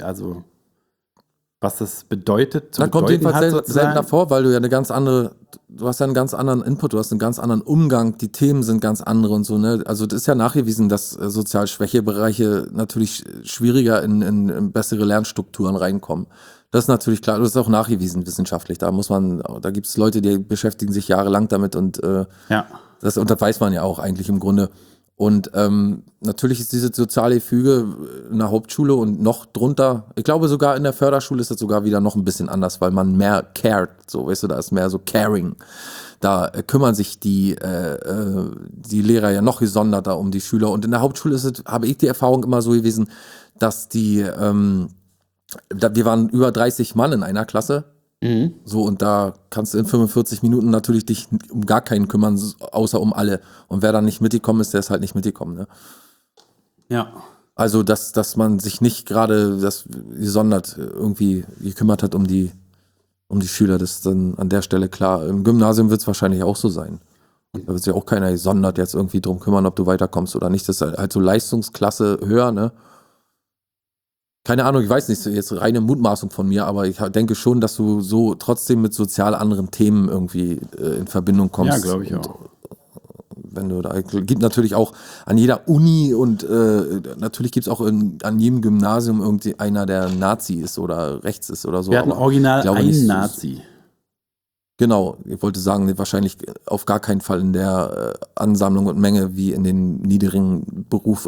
was das bedeutet, zu Da kommt bedeuten jedenfalls hat, seltener vor, weil du ja du hast ja einen ganz anderen Input, du hast einen ganz anderen Umgang, die Themen sind ganz andere und so, ne? Also das ist ja nachgewiesen, dass sozial schwäche Bereiche natürlich schwieriger in bessere Lernstrukturen reinkommen. Das ist natürlich klar, das ist auch nachgewiesen wissenschaftlich. Da gibt es Leute, die beschäftigen sich jahrelang damit und das weiß man ja auch eigentlich im Grunde. Und natürlich ist diese soziale Gefüge in der Hauptschule und noch drunter, ich glaube sogar in der Förderschule ist das sogar wieder noch ein bisschen anders, weil man mehr cared, so, weißt du, da ist mehr so caring. Da kümmern sich die Lehrer ja noch gesonderter um die Schüler. Und in der Hauptschule habe ich die Erfahrung immer so gewesen, dass wir waren über 30 Mann in einer Klasse. So, und da kannst du in 45 Minuten natürlich dich um gar keinen kümmern, außer um alle. Und wer dann nicht mitgekommen ist, der ist halt nicht mitgekommen, ne? Ja. Also, dass man sich nicht gerade gesondert irgendwie gekümmert hat um die Schüler, das ist dann an der Stelle klar. Im Gymnasium wird es wahrscheinlich auch so sein. Und da wird sich auch keiner gesondert jetzt irgendwie drum kümmern, ob du weiterkommst oder nicht. Das ist halt so Leistungsklasse höher, ne? Keine Ahnung, ich weiß nicht, jetzt reine Mutmaßung von mir, aber ich denke schon, dass du so trotzdem mit sozial anderen Themen irgendwie in Verbindung kommst. Ja, glaube ich auch. Gibt natürlich auch an jeder Uni und natürlich gibt es auch an jedem Gymnasium irgendwie einer, der Nazi ist oder rechts ist oder so. Wir hatten original einen Nazi. Genau, ich wollte sagen, wahrscheinlich auf gar keinen Fall in der Ansammlung und Menge wie in den niederen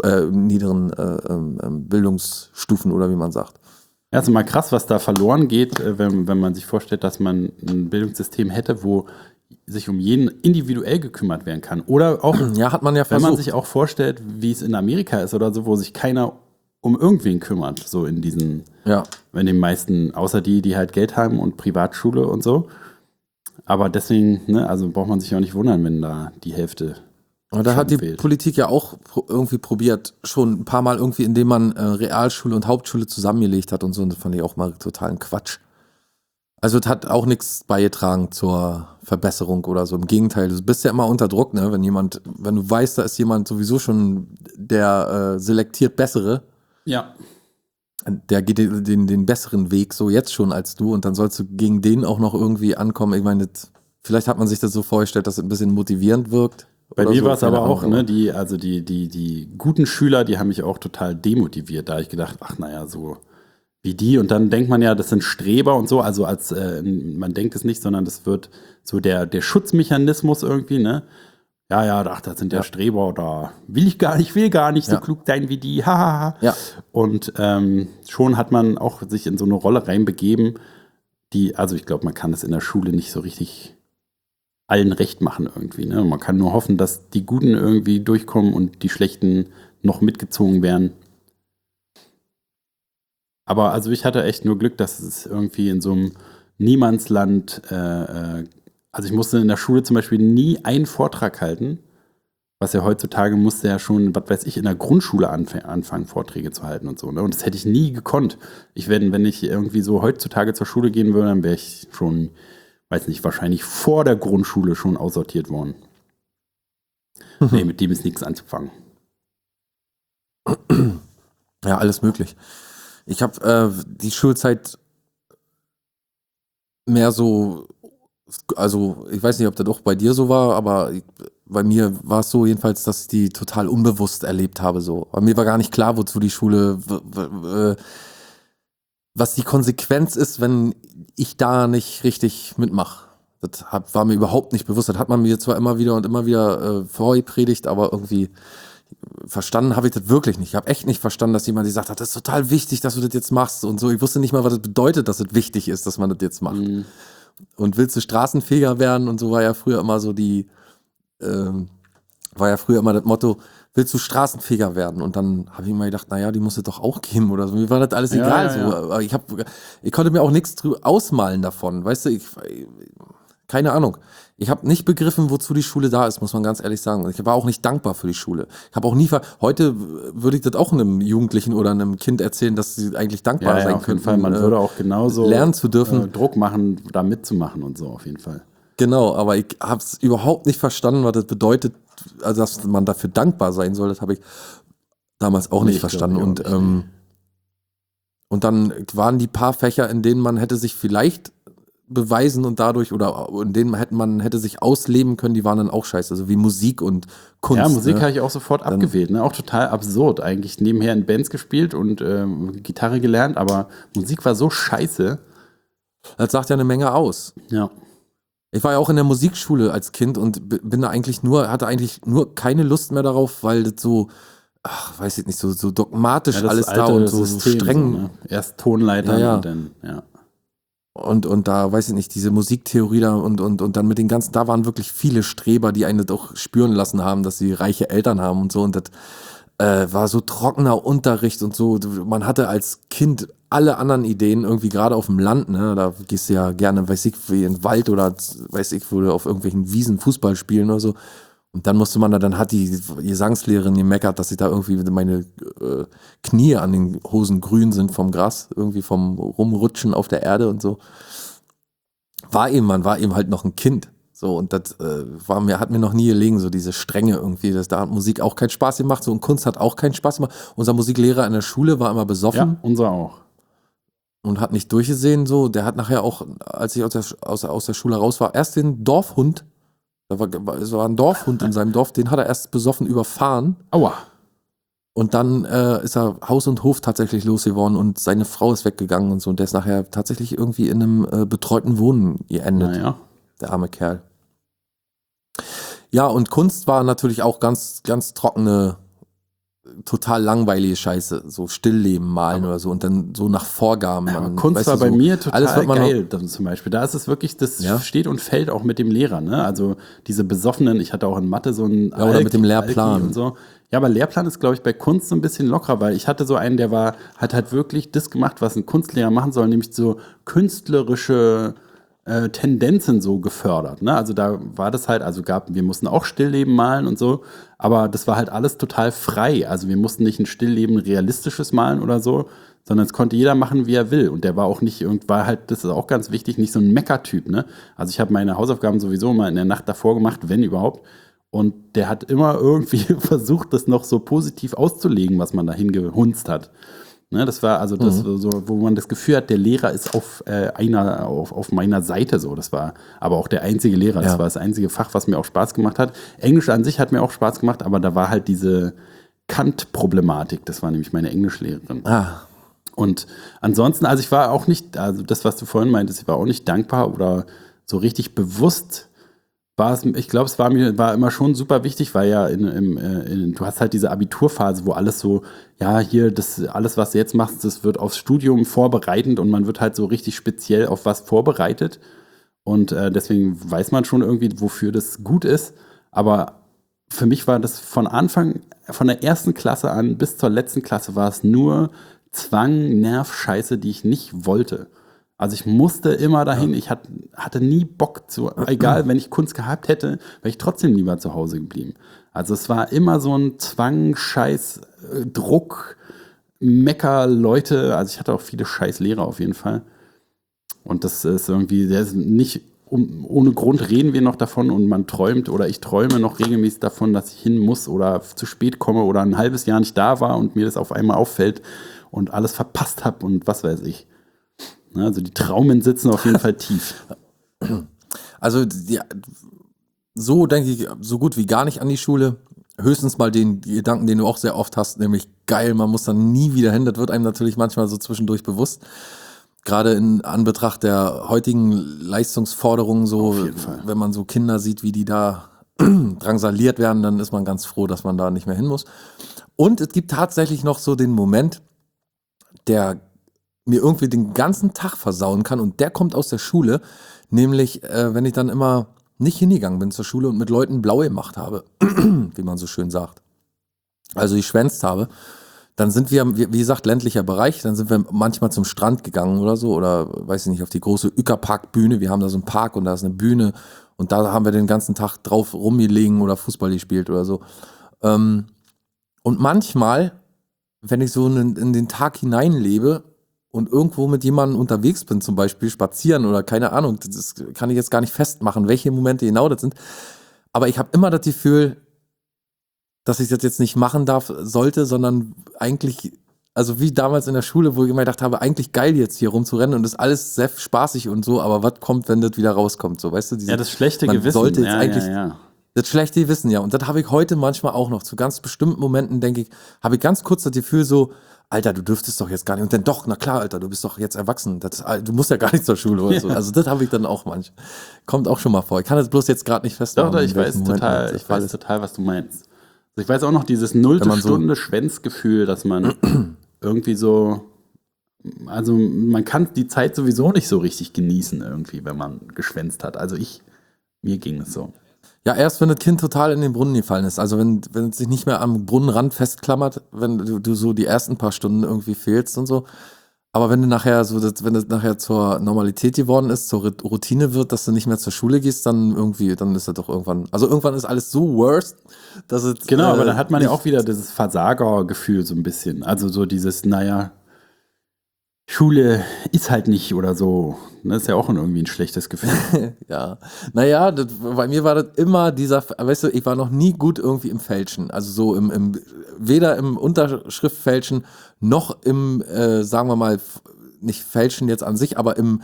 Bildungsstufen oder wie man sagt. Ja, ist mal krass, was da verloren geht, wenn man sich vorstellt, dass man ein Bildungssystem hätte, wo sich um jeden individuell gekümmert werden kann. Oder auch, ja, hat man ja wenn versucht. man sich auch vorstellt, wie es in Amerika ist oder so, wo sich keiner um irgendwen kümmert, so in den meisten, außer die halt Geld haben und Privatschule und so. Aber deswegen, ne, also braucht man sich auch nicht wundern, wenn da die Hälfte. Aber da hat die Politik ja auch irgendwie probiert, schon ein paar Mal irgendwie, indem man Realschule und Hauptschule zusammengelegt hat und so. Und das fand ich auch mal totalen Quatsch. Also es hat auch nichts beigetragen zur Verbesserung oder so. Im Gegenteil, du bist ja immer unter Druck, ne? Wenn du weißt, da ist jemand sowieso schon, der selektiert Bessere. Ja. der geht den besseren Weg so jetzt schon als du und dann sollst du gegen den auch noch irgendwie ankommen. Ich meine, vielleicht hat man sich das so vorgestellt, dass es ein bisschen motivierend wirkt. Bei oder mir so, war es keine aber auch, Ahnung, ne, die guten Schüler, die haben mich auch total demotiviert. Da habe ich gedacht, ach naja, so wie die. Und dann denkt man ja, das sind Streber und so. Also man denkt es nicht, sondern das wird so der Schutzmechanismus irgendwie, ne? Ja, ach, das sind ja Streber oder will gar nicht so klug sein wie die, hahaha. Ja. Und schon hat man auch sich in so eine Rolle reinbegeben, also ich glaube, man kann das in der Schule nicht so richtig allen recht machen irgendwie. Ne? Man kann nur hoffen, dass die Guten irgendwie durchkommen und die Schlechten noch mitgezogen werden. Aber also ich hatte echt nur Glück, dass es irgendwie in so einem Niemandsland, also ich musste in der Schule zum Beispiel nie einen Vortrag halten, was ja heutzutage musste ja schon, was weiß ich, in der Grundschule anfangen, Vorträge zu halten und so. Ne? Und das hätte ich nie gekonnt. Wenn ich irgendwie so heutzutage zur Schule gehen würde, dann wäre ich schon, weiß nicht, wahrscheinlich vor der Grundschule schon aussortiert worden. Nee, mit dem ist nichts anzufangen. Ja, alles möglich. Ich habe die Schulzeit mehr so, also ich weiß nicht, ob das auch bei dir so war, aber bei mir war es so jedenfalls, dass ich die total unbewusst erlebt habe. So. Aber mir war gar nicht klar, wozu die Schule, was die Konsequenz ist, wenn ich da nicht richtig mitmache. Das war mir überhaupt nicht bewusst. Das hat man mir zwar immer wieder vorgepredigt, aber irgendwie verstanden habe ich das wirklich nicht. Ich habe echt nicht verstanden, dass jemand gesagt hat, das ist total wichtig, dass du das jetzt machst und so. Ich wusste nicht mal, was das bedeutet, dass es wichtig ist, dass man das jetzt macht. Mhm. Und willst du Straßenfeger werden und so war ja früher immer so das Motto, willst du Straßenfeger werden? Und dann habe ich immer gedacht, naja, die muss es doch auch geben oder so. Mir war das alles egal. So. Aber ich konnte mir auch nichts ausmalen davon. Weißt du, keine Ahnung. Ich habe nicht begriffen, wozu die Schule da ist, muss man ganz ehrlich sagen. Ich war auch nicht dankbar für die Schule. Ich habe auch heute würde ich das auch einem Jugendlichen oder einem Kind erzählen, dass sie eigentlich dankbar sein auf können. Jeden Fall. Man würde auch genauso lernen zu dürfen, Druck machen, da mitzumachen und so auf jeden Fall. Genau, aber ich habe es überhaupt nicht verstanden, was das bedeutet, also dass man dafür dankbar sein soll. Das habe ich damals auch nicht verstanden. Und dann waren die paar Fächer, in denen man hätte sich vielleicht beweisen und dadurch oder in denen man hätte sich ausleben können, die waren dann auch scheiße, also wie Musik und Kunst. Ja, Musik habe ich auch sofort abgewählt, ne? Auch total absurd. Eigentlich nebenher in Bands gespielt und Gitarre gelernt, aber Musik war so scheiße. Das sagt ja eine Menge aus. Ja. Ich war ja auch in der Musikschule als Kind und hatte eigentlich nur keine Lust mehr darauf, weil das so, weiß ich nicht, so dogmatisch alles da und so streng. So, ne? Erst Tonleiter und dann, ja. Und da, weiß ich nicht, diese Musiktheorie da und dann mit den ganzen, da waren wirklich viele Streber, die einen doch spüren lassen haben, dass sie reiche Eltern haben und so. Und das war so trockener Unterricht und so. Man hatte als Kind alle anderen Ideen, irgendwie gerade auf dem Land, ne? Da gehst du ja gerne, weiß ich, wie in den Wald oder weiß ich, wo du auf irgendwelchen Wiesen Fußball spielen oder so. Und dann dann hat die Gesangslehrerin gemeckert, dass ich da irgendwie meine Knie an den Hosen grün sind vom Gras, irgendwie vom Rumrutschen auf der Erde und so. Man war eben halt noch ein Kind. So, und das hat mir noch nie gelegen, so diese Strenge irgendwie. Da hat Musik auch keinen Spaß gemacht, so und Kunst hat auch keinen Spaß gemacht. Unser Musiklehrer in der Schule war immer besoffen. Ja, unser auch. Und hat nicht durchgesehen, so. Der hat nachher auch, als ich aus der Schule raus war, erst den Dorfhund. Es war ein Dorfhund in seinem Dorf, den hat er erst besoffen überfahren. Aua. Und dann ist er Haus und Hof tatsächlich losgeworden und seine Frau ist weggegangen und so. Und der ist nachher tatsächlich irgendwie in einem betreuten Wohnen geendet. Naja. Der arme Kerl. Ja, und Kunst war natürlich auch ganz, ganz trockene, total langweilige Scheiße. So Stillleben malen oder so und dann so nach Vorgaben. Kunst war bei mir total geil, zum Beispiel. Da ist es wirklich, das Ja? steht und fällt auch mit dem Lehrer. Ne? Also diese besoffenen, ich hatte auch in Mathe so einen oder mit dem Lehrplan. und so. Ja, aber Lehrplan ist, glaube ich, bei Kunst so ein bisschen lockerer, weil ich hatte so einen, hat halt wirklich das gemacht, was ein Kunstlehrer machen soll, nämlich so künstlerische Tendenzen so gefördert. Ne? Also da war das halt, wir mussten auch Stillleben malen und so, aber das war halt alles total frei. Also wir mussten nicht ein Stillleben realistisches malen oder so, sondern es konnte jeder machen, wie er will. Und der war auch nicht, das ist auch ganz wichtig, nicht so ein Meckertyp. Ne? Also ich habe meine Hausaufgaben sowieso mal in der Nacht davor gemacht, wenn überhaupt. Und der hat immer irgendwie versucht, das noch so positiv auszulegen, was man dahin gehunzt hat. Ne, das war also das, so, wo man das Gefühl hat, der Lehrer ist auf meiner Seite so. Das war aber auch der einzige Lehrer. Das war das einzige Fach, was mir auch Spaß gemacht hat. Englisch an sich hat mir auch Spaß gemacht, aber da war halt diese Kant-Problematik. Das war nämlich meine Englischlehrerin. Und ansonsten, also ich war auch nicht, also das, was du vorhin meintest, ich war auch nicht dankbar oder so richtig bewusst. Ich glaube, es war immer schon super wichtig, weil ja du hast halt diese Abiturphase, wo alles so, ja, hier, alles, was du jetzt machst, das wird aufs Studium vorbereitend und man wird halt so richtig speziell auf was vorbereitet. Und deswegen weiß man schon irgendwie, wofür das gut ist. Aber für mich war das von der ersten Klasse an bis zur letzten Klasse war es nur Zwang, Nerv, Scheiße, die ich nicht wollte. Also ich musste immer dahin, ich hatte nie Bock egal, wenn ich Kunst gehabt hätte, wäre ich trotzdem lieber zu Hause geblieben. Also es war immer so ein Zwang, Scheiß, Druck, Mecker, Leute, also ich hatte auch viele scheiß Lehrer auf jeden Fall. Und das ist irgendwie, ohne Grund reden wir noch davon und man träumt oder ich träume noch regelmäßig davon, dass ich hin muss oder zu spät komme oder ein halbes Jahr nicht da war und mir das auf einmal auffällt und alles verpasst habe und was weiß ich. Also die Traumen sitzen auf jeden Fall tief. Also so denke ich so gut wie gar nicht an die Schule. Höchstens mal den Gedanken, den du auch sehr oft hast, nämlich geil, man muss dann nie wieder hin. Das wird einem natürlich manchmal so zwischendurch bewusst. Gerade in Anbetracht der heutigen Leistungsforderungen, so wenn man so Kinder sieht, wie die da drangsaliert werden, dann ist man ganz froh, dass man da nicht mehr hin muss. Und es gibt tatsächlich noch so den Moment, der mir irgendwie den ganzen Tag versauen kann und der kommt aus der Schule, nämlich wenn ich dann immer nicht hingegangen bin zur Schule und mit Leuten blau gemacht habe, wie man so schön sagt. Also geschwänzt habe, dann sind wir, wie gesagt, ländlicher Bereich, dann sind wir manchmal zum Strand gegangen oder so oder, weiß ich nicht, auf die große Uecker-Park-Bühne, wir haben da so einen Park und da ist eine Bühne und da haben wir den ganzen Tag drauf rumgelegen oder Fußball gespielt oder so. Und manchmal, wenn ich so in den Tag hineinlebe, und irgendwo mit jemandem unterwegs bin, zum Beispiel spazieren oder keine Ahnung, das kann ich jetzt gar nicht festmachen, welche Momente genau das sind. Aber ich habe immer das Gefühl, dass ich das jetzt nicht machen sollte, sondern eigentlich, also wie damals in der Schule, wo ich immer gedacht habe, eigentlich geil jetzt hier rumzurennen und das ist alles sehr spaßig und so, aber was kommt, wenn das wieder rauskommt, so, weißt du? Das schlechte Gewissen. Sollte jetzt eigentlich, das schlechte Gewissen, ja. Und das habe ich heute manchmal auch noch. Zu ganz bestimmten Momenten, denke ich, habe ich ganz kurz das Gefühl so, Alter, du dürftest doch jetzt gar nicht. Und dann doch, na klar, Alter, du bist doch jetzt erwachsen. Du musst ja gar nicht zur Schule oder so. Also das habe ich dann auch manchmal. Kommt auch schon mal vor. Ich kann das bloß jetzt gerade nicht festmachen. Doch, ich weiß total, was du meinst. Also ich weiß auch noch dieses 0. Stunde Schwänzgefühl, dass man irgendwie so, also man kann die Zeit sowieso nicht so richtig genießen irgendwie, wenn man geschwänzt hat. Also mir ging es so. Ja, erst wenn das Kind total in den Brunnen gefallen ist. Also wenn es sich nicht mehr am Brunnenrand festklammert, wenn du so die ersten paar Stunden irgendwie fehlst und so. Aber wenn du nachher zur Normalität geworden ist, zur Routine wird, dass du nicht mehr zur Schule gehst, dann ist das doch irgendwann. Also irgendwann ist alles so worst, dass es. Genau, aber dann hat man ja auch wieder dieses Versagergefühl so ein bisschen. Also so dieses, naja, Schule ist halt nicht oder so. Das ist ja auch irgendwie ein schlechtes Gefühl. Ja, naja, bei mir war das immer weißt du, ich war noch nie gut irgendwie im Fälschen. Also so weder im Unterschriftfälschen noch im, sagen wir mal, nicht Fälschen jetzt an sich, aber im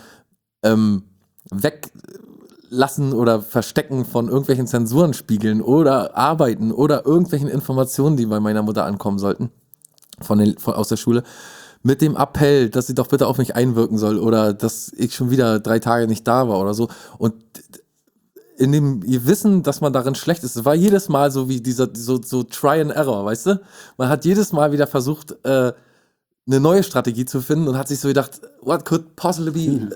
Weglassen oder Verstecken von irgendwelchen Zensurenspiegeln oder Arbeiten oder irgendwelchen Informationen, die bei meiner Mutter ankommen sollten, aus der Schule. Mit dem Appell, dass sie doch bitte auf mich einwirken soll oder dass ich schon wieder 3 Tage nicht da war oder so. Und in dem Wissen, dass man darin schlecht ist, es war jedes Mal so wie so Try and Error, weißt du? Man hat jedes Mal wieder versucht, eine neue Strategie zu finden und hat sich so gedacht, what could possibly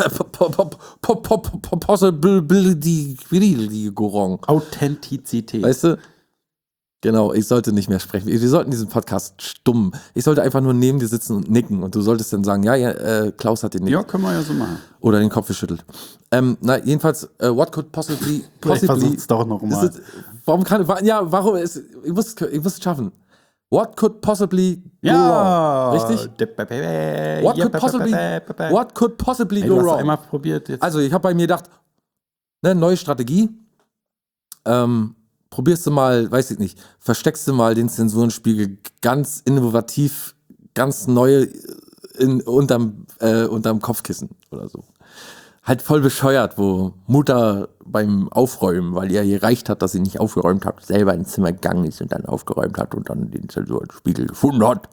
go wrong? Authentizität. Weißt du? Genau, ich sollte nicht mehr sprechen. Wir sollten diesen Podcast stumm. Ich sollte einfach nur neben dir sitzen und nicken und du solltest dann sagen, ja, Klaus hat den nicht. Ja, können wir ja so machen. Oder den Kopf geschüttelt. Jedenfalls, what could possibly Vielleicht versuch's doch noch mal. Warum? Ich muss es schaffen. What could possibly go wrong? Richtig? What could possibly go wrong? Einmal probiert jetzt. Also, ich habe bei mir gedacht, neue Strategie. Probierst du mal, weiß ich nicht, versteckst du mal den Zensurenspiegel ganz innovativ ganz neue unterm Kopfkissen oder so. Halt voll bescheuert, wo Mutter beim Aufräumen, weil ihr gereicht hat, dass sie nicht aufgeräumt hat, selber ins Zimmer gegangen ist und dann aufgeräumt hat und dann den Zensurspiegel gefunden hat.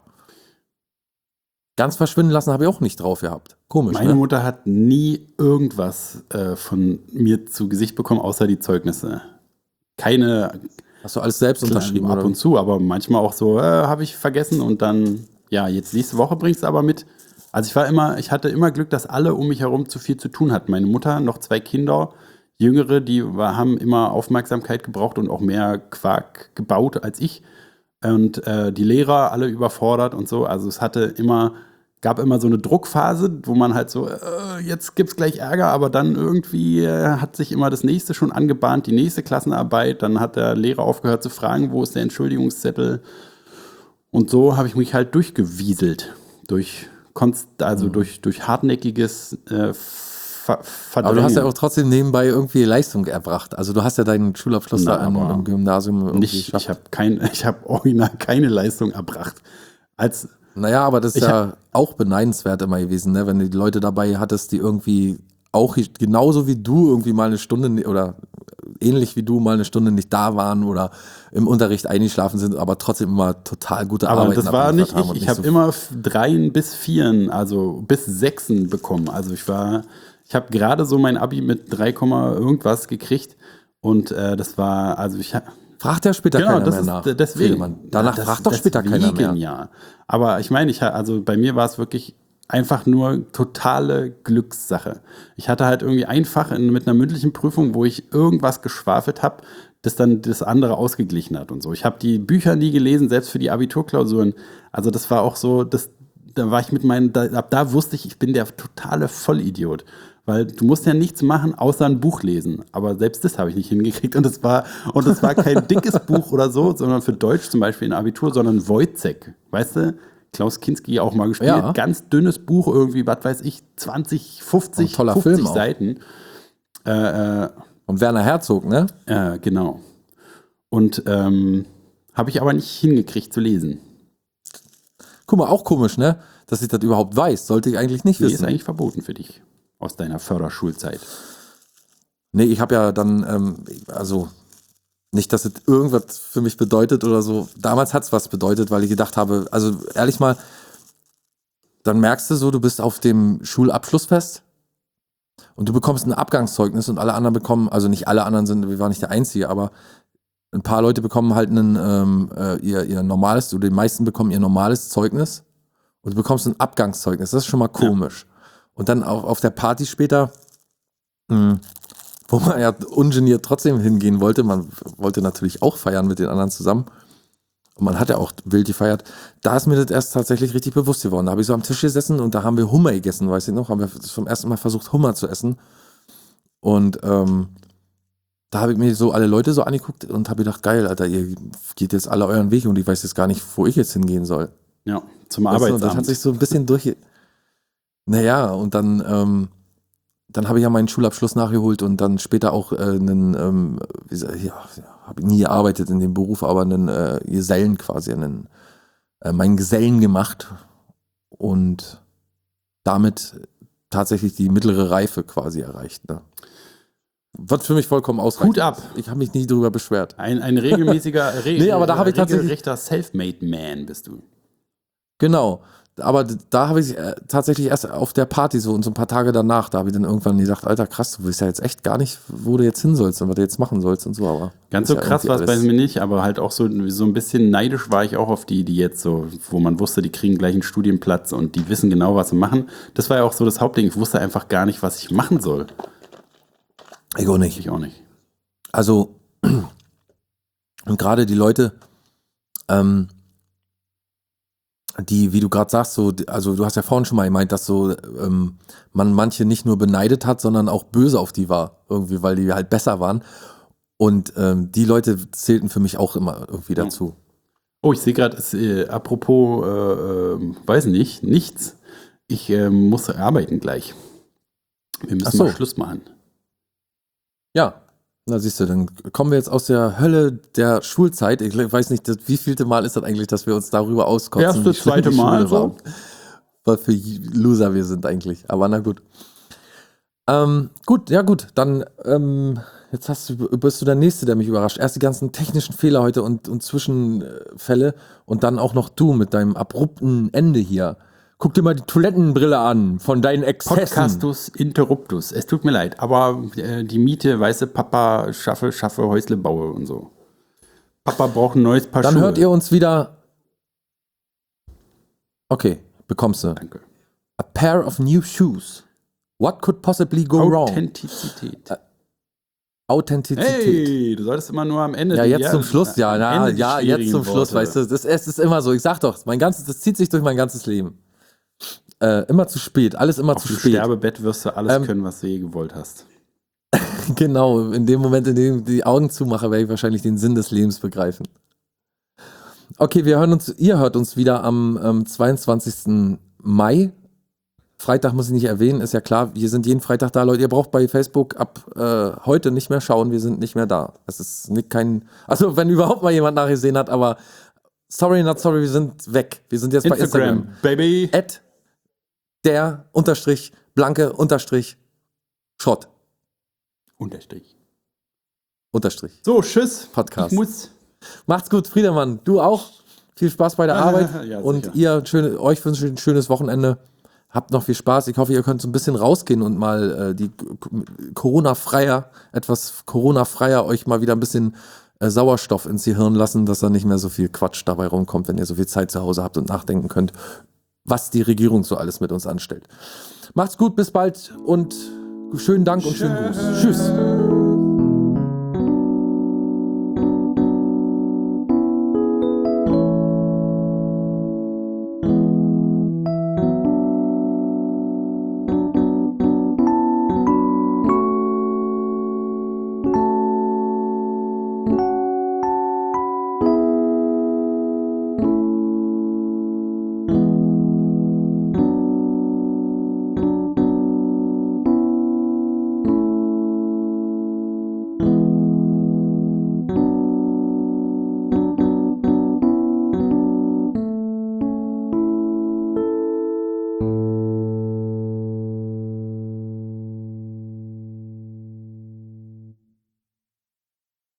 Ganz verschwinden lassen habe ich auch nicht drauf gehabt. Komisch, Meine Mutter hat nie irgendwas von mir zu Gesicht bekommen, außer die Zeugnisse. Keine. Hast du alles selbst unterschrieben? Ab oder? und zu, aber manchmal auch so, habe ich vergessen und dann, ja, jetzt nächste Woche bringst du aber mit. Also ich hatte immer Glück, dass alle um mich herum zu viel zu tun hatten. Meine Mutter, noch 2 Kinder, Jüngere, haben immer Aufmerksamkeit gebraucht und auch mehr Quark gebaut als ich. Und die Lehrer alle überfordert und so. Also es gab immer so eine Druckphase, wo man halt so, jetzt gibt's gleich Ärger, aber dann irgendwie hat sich immer das nächste schon angebahnt, die nächste Klassenarbeit. Dann hat der Lehrer aufgehört zu fragen, wo ist der Entschuldigungszettel? Und so habe ich mich halt durchgewieselt. Durch hartnäckiges Verdrängen. Aber du hast ja auch trotzdem nebenbei irgendwie Leistung erbracht. Also du hast ja deinen Schulabschluss da im Gymnasium irgendwie geschafft. Ich habe original keine Leistung erbracht. Naja, aber das ist ja auch beneidenswert immer gewesen, ne? Wenn du die Leute dabei hattest, die irgendwie auch genauso wie du irgendwie mal eine Stunde oder ähnlich wie du mal eine Stunde nicht da waren oder im Unterricht eingeschlafen sind, aber trotzdem immer total gute Arbeit. Aber das war nicht ich. Ich habe immer 3 bis 4, also bis 6 bekommen. Also ich habe gerade so mein Abi mit 3, irgendwas gekriegt und das war, also fragt ja später keiner mehr nach. Deswegen. Danach fragt doch später keiner mehr. Ja. Aber ich meine, also bei mir war es wirklich einfach nur totale Glückssache. Ich hatte halt irgendwie einfach mit einer mündlichen Prüfung, wo ich irgendwas geschwafelt habe, das dann das andere ausgeglichen hat und so. Ich habe die Bücher nie gelesen, selbst für die Abiturklausuren. Also das war auch so, da war ich ab da wusste ich bin der totale Vollidiot. Weil du musst ja nichts machen, außer ein Buch lesen. Aber selbst das habe ich nicht hingekriegt. Und das war kein dickes Buch oder so, sondern für Deutsch zum Beispiel in Abitur, sondern Wojciech. Weißt du? Klaus Kinski auch mal gespielt. Ja. Ganz dünnes Buch irgendwie, was weiß ich, 20, 50, 50 Seiten. Und Werner Herzog, ne? Genau. Und habe ich aber nicht hingekriegt zu lesen. Guck mal, auch komisch, ne? Dass ich das überhaupt weiß. Sollte ich eigentlich nicht wissen. Ist eigentlich verboten für dich. Aus deiner Förderschulzeit. Nee, ich habe ja dann, also nicht, dass es irgendwas für mich bedeutet oder so. Damals hat es was bedeutet, weil ich gedacht habe, also ehrlich mal, dann merkst du so, du bist auf dem Schulabschlussfest und du bekommst ein Abgangszeugnis und alle anderen bekommen, also nicht alle anderen wir waren nicht der Einzige, aber ein paar Leute bekommen halt ihr normales, oder die meisten bekommen ihr normales Zeugnis und du bekommst ein Abgangszeugnis. Das ist schon mal komisch. Ja. Und dann auch auf der Party später, wo man ja ungeniert trotzdem hingehen wollte, man wollte natürlich auch feiern mit den anderen zusammen und man hat ja auch wild gefeiert, da ist mir das erst tatsächlich richtig bewusst geworden. Da habe ich so am Tisch gesessen und da haben wir Hummer gegessen, weiß ich noch, haben wir zum ersten Mal versucht Hummer zu essen und da habe ich mir so alle Leute so angeguckt und habe gedacht, geil, Alter, ihr geht jetzt alle euren Weg und ich weiß jetzt gar nicht, wo ich jetzt hingehen soll. Ja, zum Arbeitsamt. Das hat sich so ein bisschen Naja, und dann habe ich ja meinen Schulabschluss nachgeholt und dann später auch habe ich nie gearbeitet in dem Beruf, aber einen Gesellen quasi, meinen Gesellen gemacht und damit tatsächlich die mittlere Reife quasi erreicht. Ne? Was für mich vollkommen ausreichend. Hut ab. Ich habe mich nie darüber beschwert. Ein regelmäßiger, nee, aber da habe ich regelrechter Selfmade-Man bist du. Genau. Aber da habe ich tatsächlich erst auf der Party so und so ein paar Tage danach, da habe ich dann irgendwann gesagt, Alter krass, du weißt ja jetzt echt gar nicht, wo du jetzt hin sollst und was du jetzt machen sollst und so. Aber ganz so krass war es bei mir nicht, aber halt auch so ein bisschen neidisch war ich auch auf die jetzt so, wo man wusste, die kriegen gleich einen Studienplatz und die wissen genau, was sie machen. Das war ja auch so das Hauptding, ich wusste einfach gar nicht, was ich machen soll. Ich auch nicht. Ich auch nicht. Also, und gerade die Leute, die, wie du gerade sagst, so, also du hast ja vorhin schon mal gemeint, dass so man manche nicht nur beneidet hat, sondern auch böse auf die war, irgendwie, weil die halt besser waren. Und die Leute zählten für mich auch immer irgendwie dazu. Oh, ich sehe gerade, apropos, weiß nicht, nichts. Ich muss arbeiten gleich. Wir müssen mal Schluss machen. Ja, Na siehst du, dann kommen wir jetzt aus der Hölle der Schulzeit. Ich weiß nicht, wie vielte Mal ist das eigentlich, dass wir uns darüber auskotzen. Erste, wie schlimm zweite die Schule Mal war. so. Was für Loser wir sind eigentlich. Aber na gut. Gut, dann jetzt bist du der Nächste, der mich überrascht. Erst die ganzen technischen Fehler heute und Zwischenfälle und dann auch noch du mit deinem abrupten Ende hier. Guck dir mal die Toilettenbrille an von deinen Exzessen. Podcastus interruptus. Es tut mir leid, aber die Miete, weißt du, Papa schaffe, Häusle baue und so. Papa braucht ein neues Paar Dann Schuhe. hört ihr uns wieder. Okay, bekommst du. Danke. A pair of new shoes. What could possibly go wrong? Authentizität. Hey, du solltest immer nur am Ende. Ja, jetzt zum Schluss, am Ende die jetzt zum schwierigen Schluss, Worte. weißt du, es ist immer so, ich sag doch, das zieht sich durch mein ganzes Leben. Immer zu spät, alles immer Auf zu dem spät. Sterbebett wirst du alles können, was du je gewollt hast. Genau, in dem Moment, in dem ich die Augen zumache, werde ich wahrscheinlich den Sinn des Lebens begreifen. Okay, ihr hört uns wieder am 22. Mai. Freitag muss ich nicht erwähnen, ist ja klar, wir sind jeden Freitag da, Leute. Ihr braucht bei Facebook ab heute nicht mehr schauen, wir sind nicht mehr da. Es ist also wenn überhaupt mal jemand nachgesehen hat, aber sorry, not sorry, wir sind weg. Wir sind jetzt bei Instagram. Baby. @der _blanke _Schrott. Unterstrich. So, tschüss. Podcast. Ich muss. Macht's gut, Friedemann. Du auch. Viel Spaß bei der Arbeit. Ja, und sicher. euch wünsche ich ein schönes Wochenende. Habt noch viel Spaß. Ich hoffe, ihr könnt so ein bisschen rausgehen und mal etwas Corona-freier euch mal wieder ein bisschen Sauerstoff ins Gehirn lassen, dass da nicht mehr so viel Quatsch dabei rumkommt, wenn ihr so viel Zeit zu Hause habt und nachdenken könnt, was die Regierung so alles mit uns anstellt. Macht's gut, bis bald und schönen Dank und schönen Gruß. Tschüss.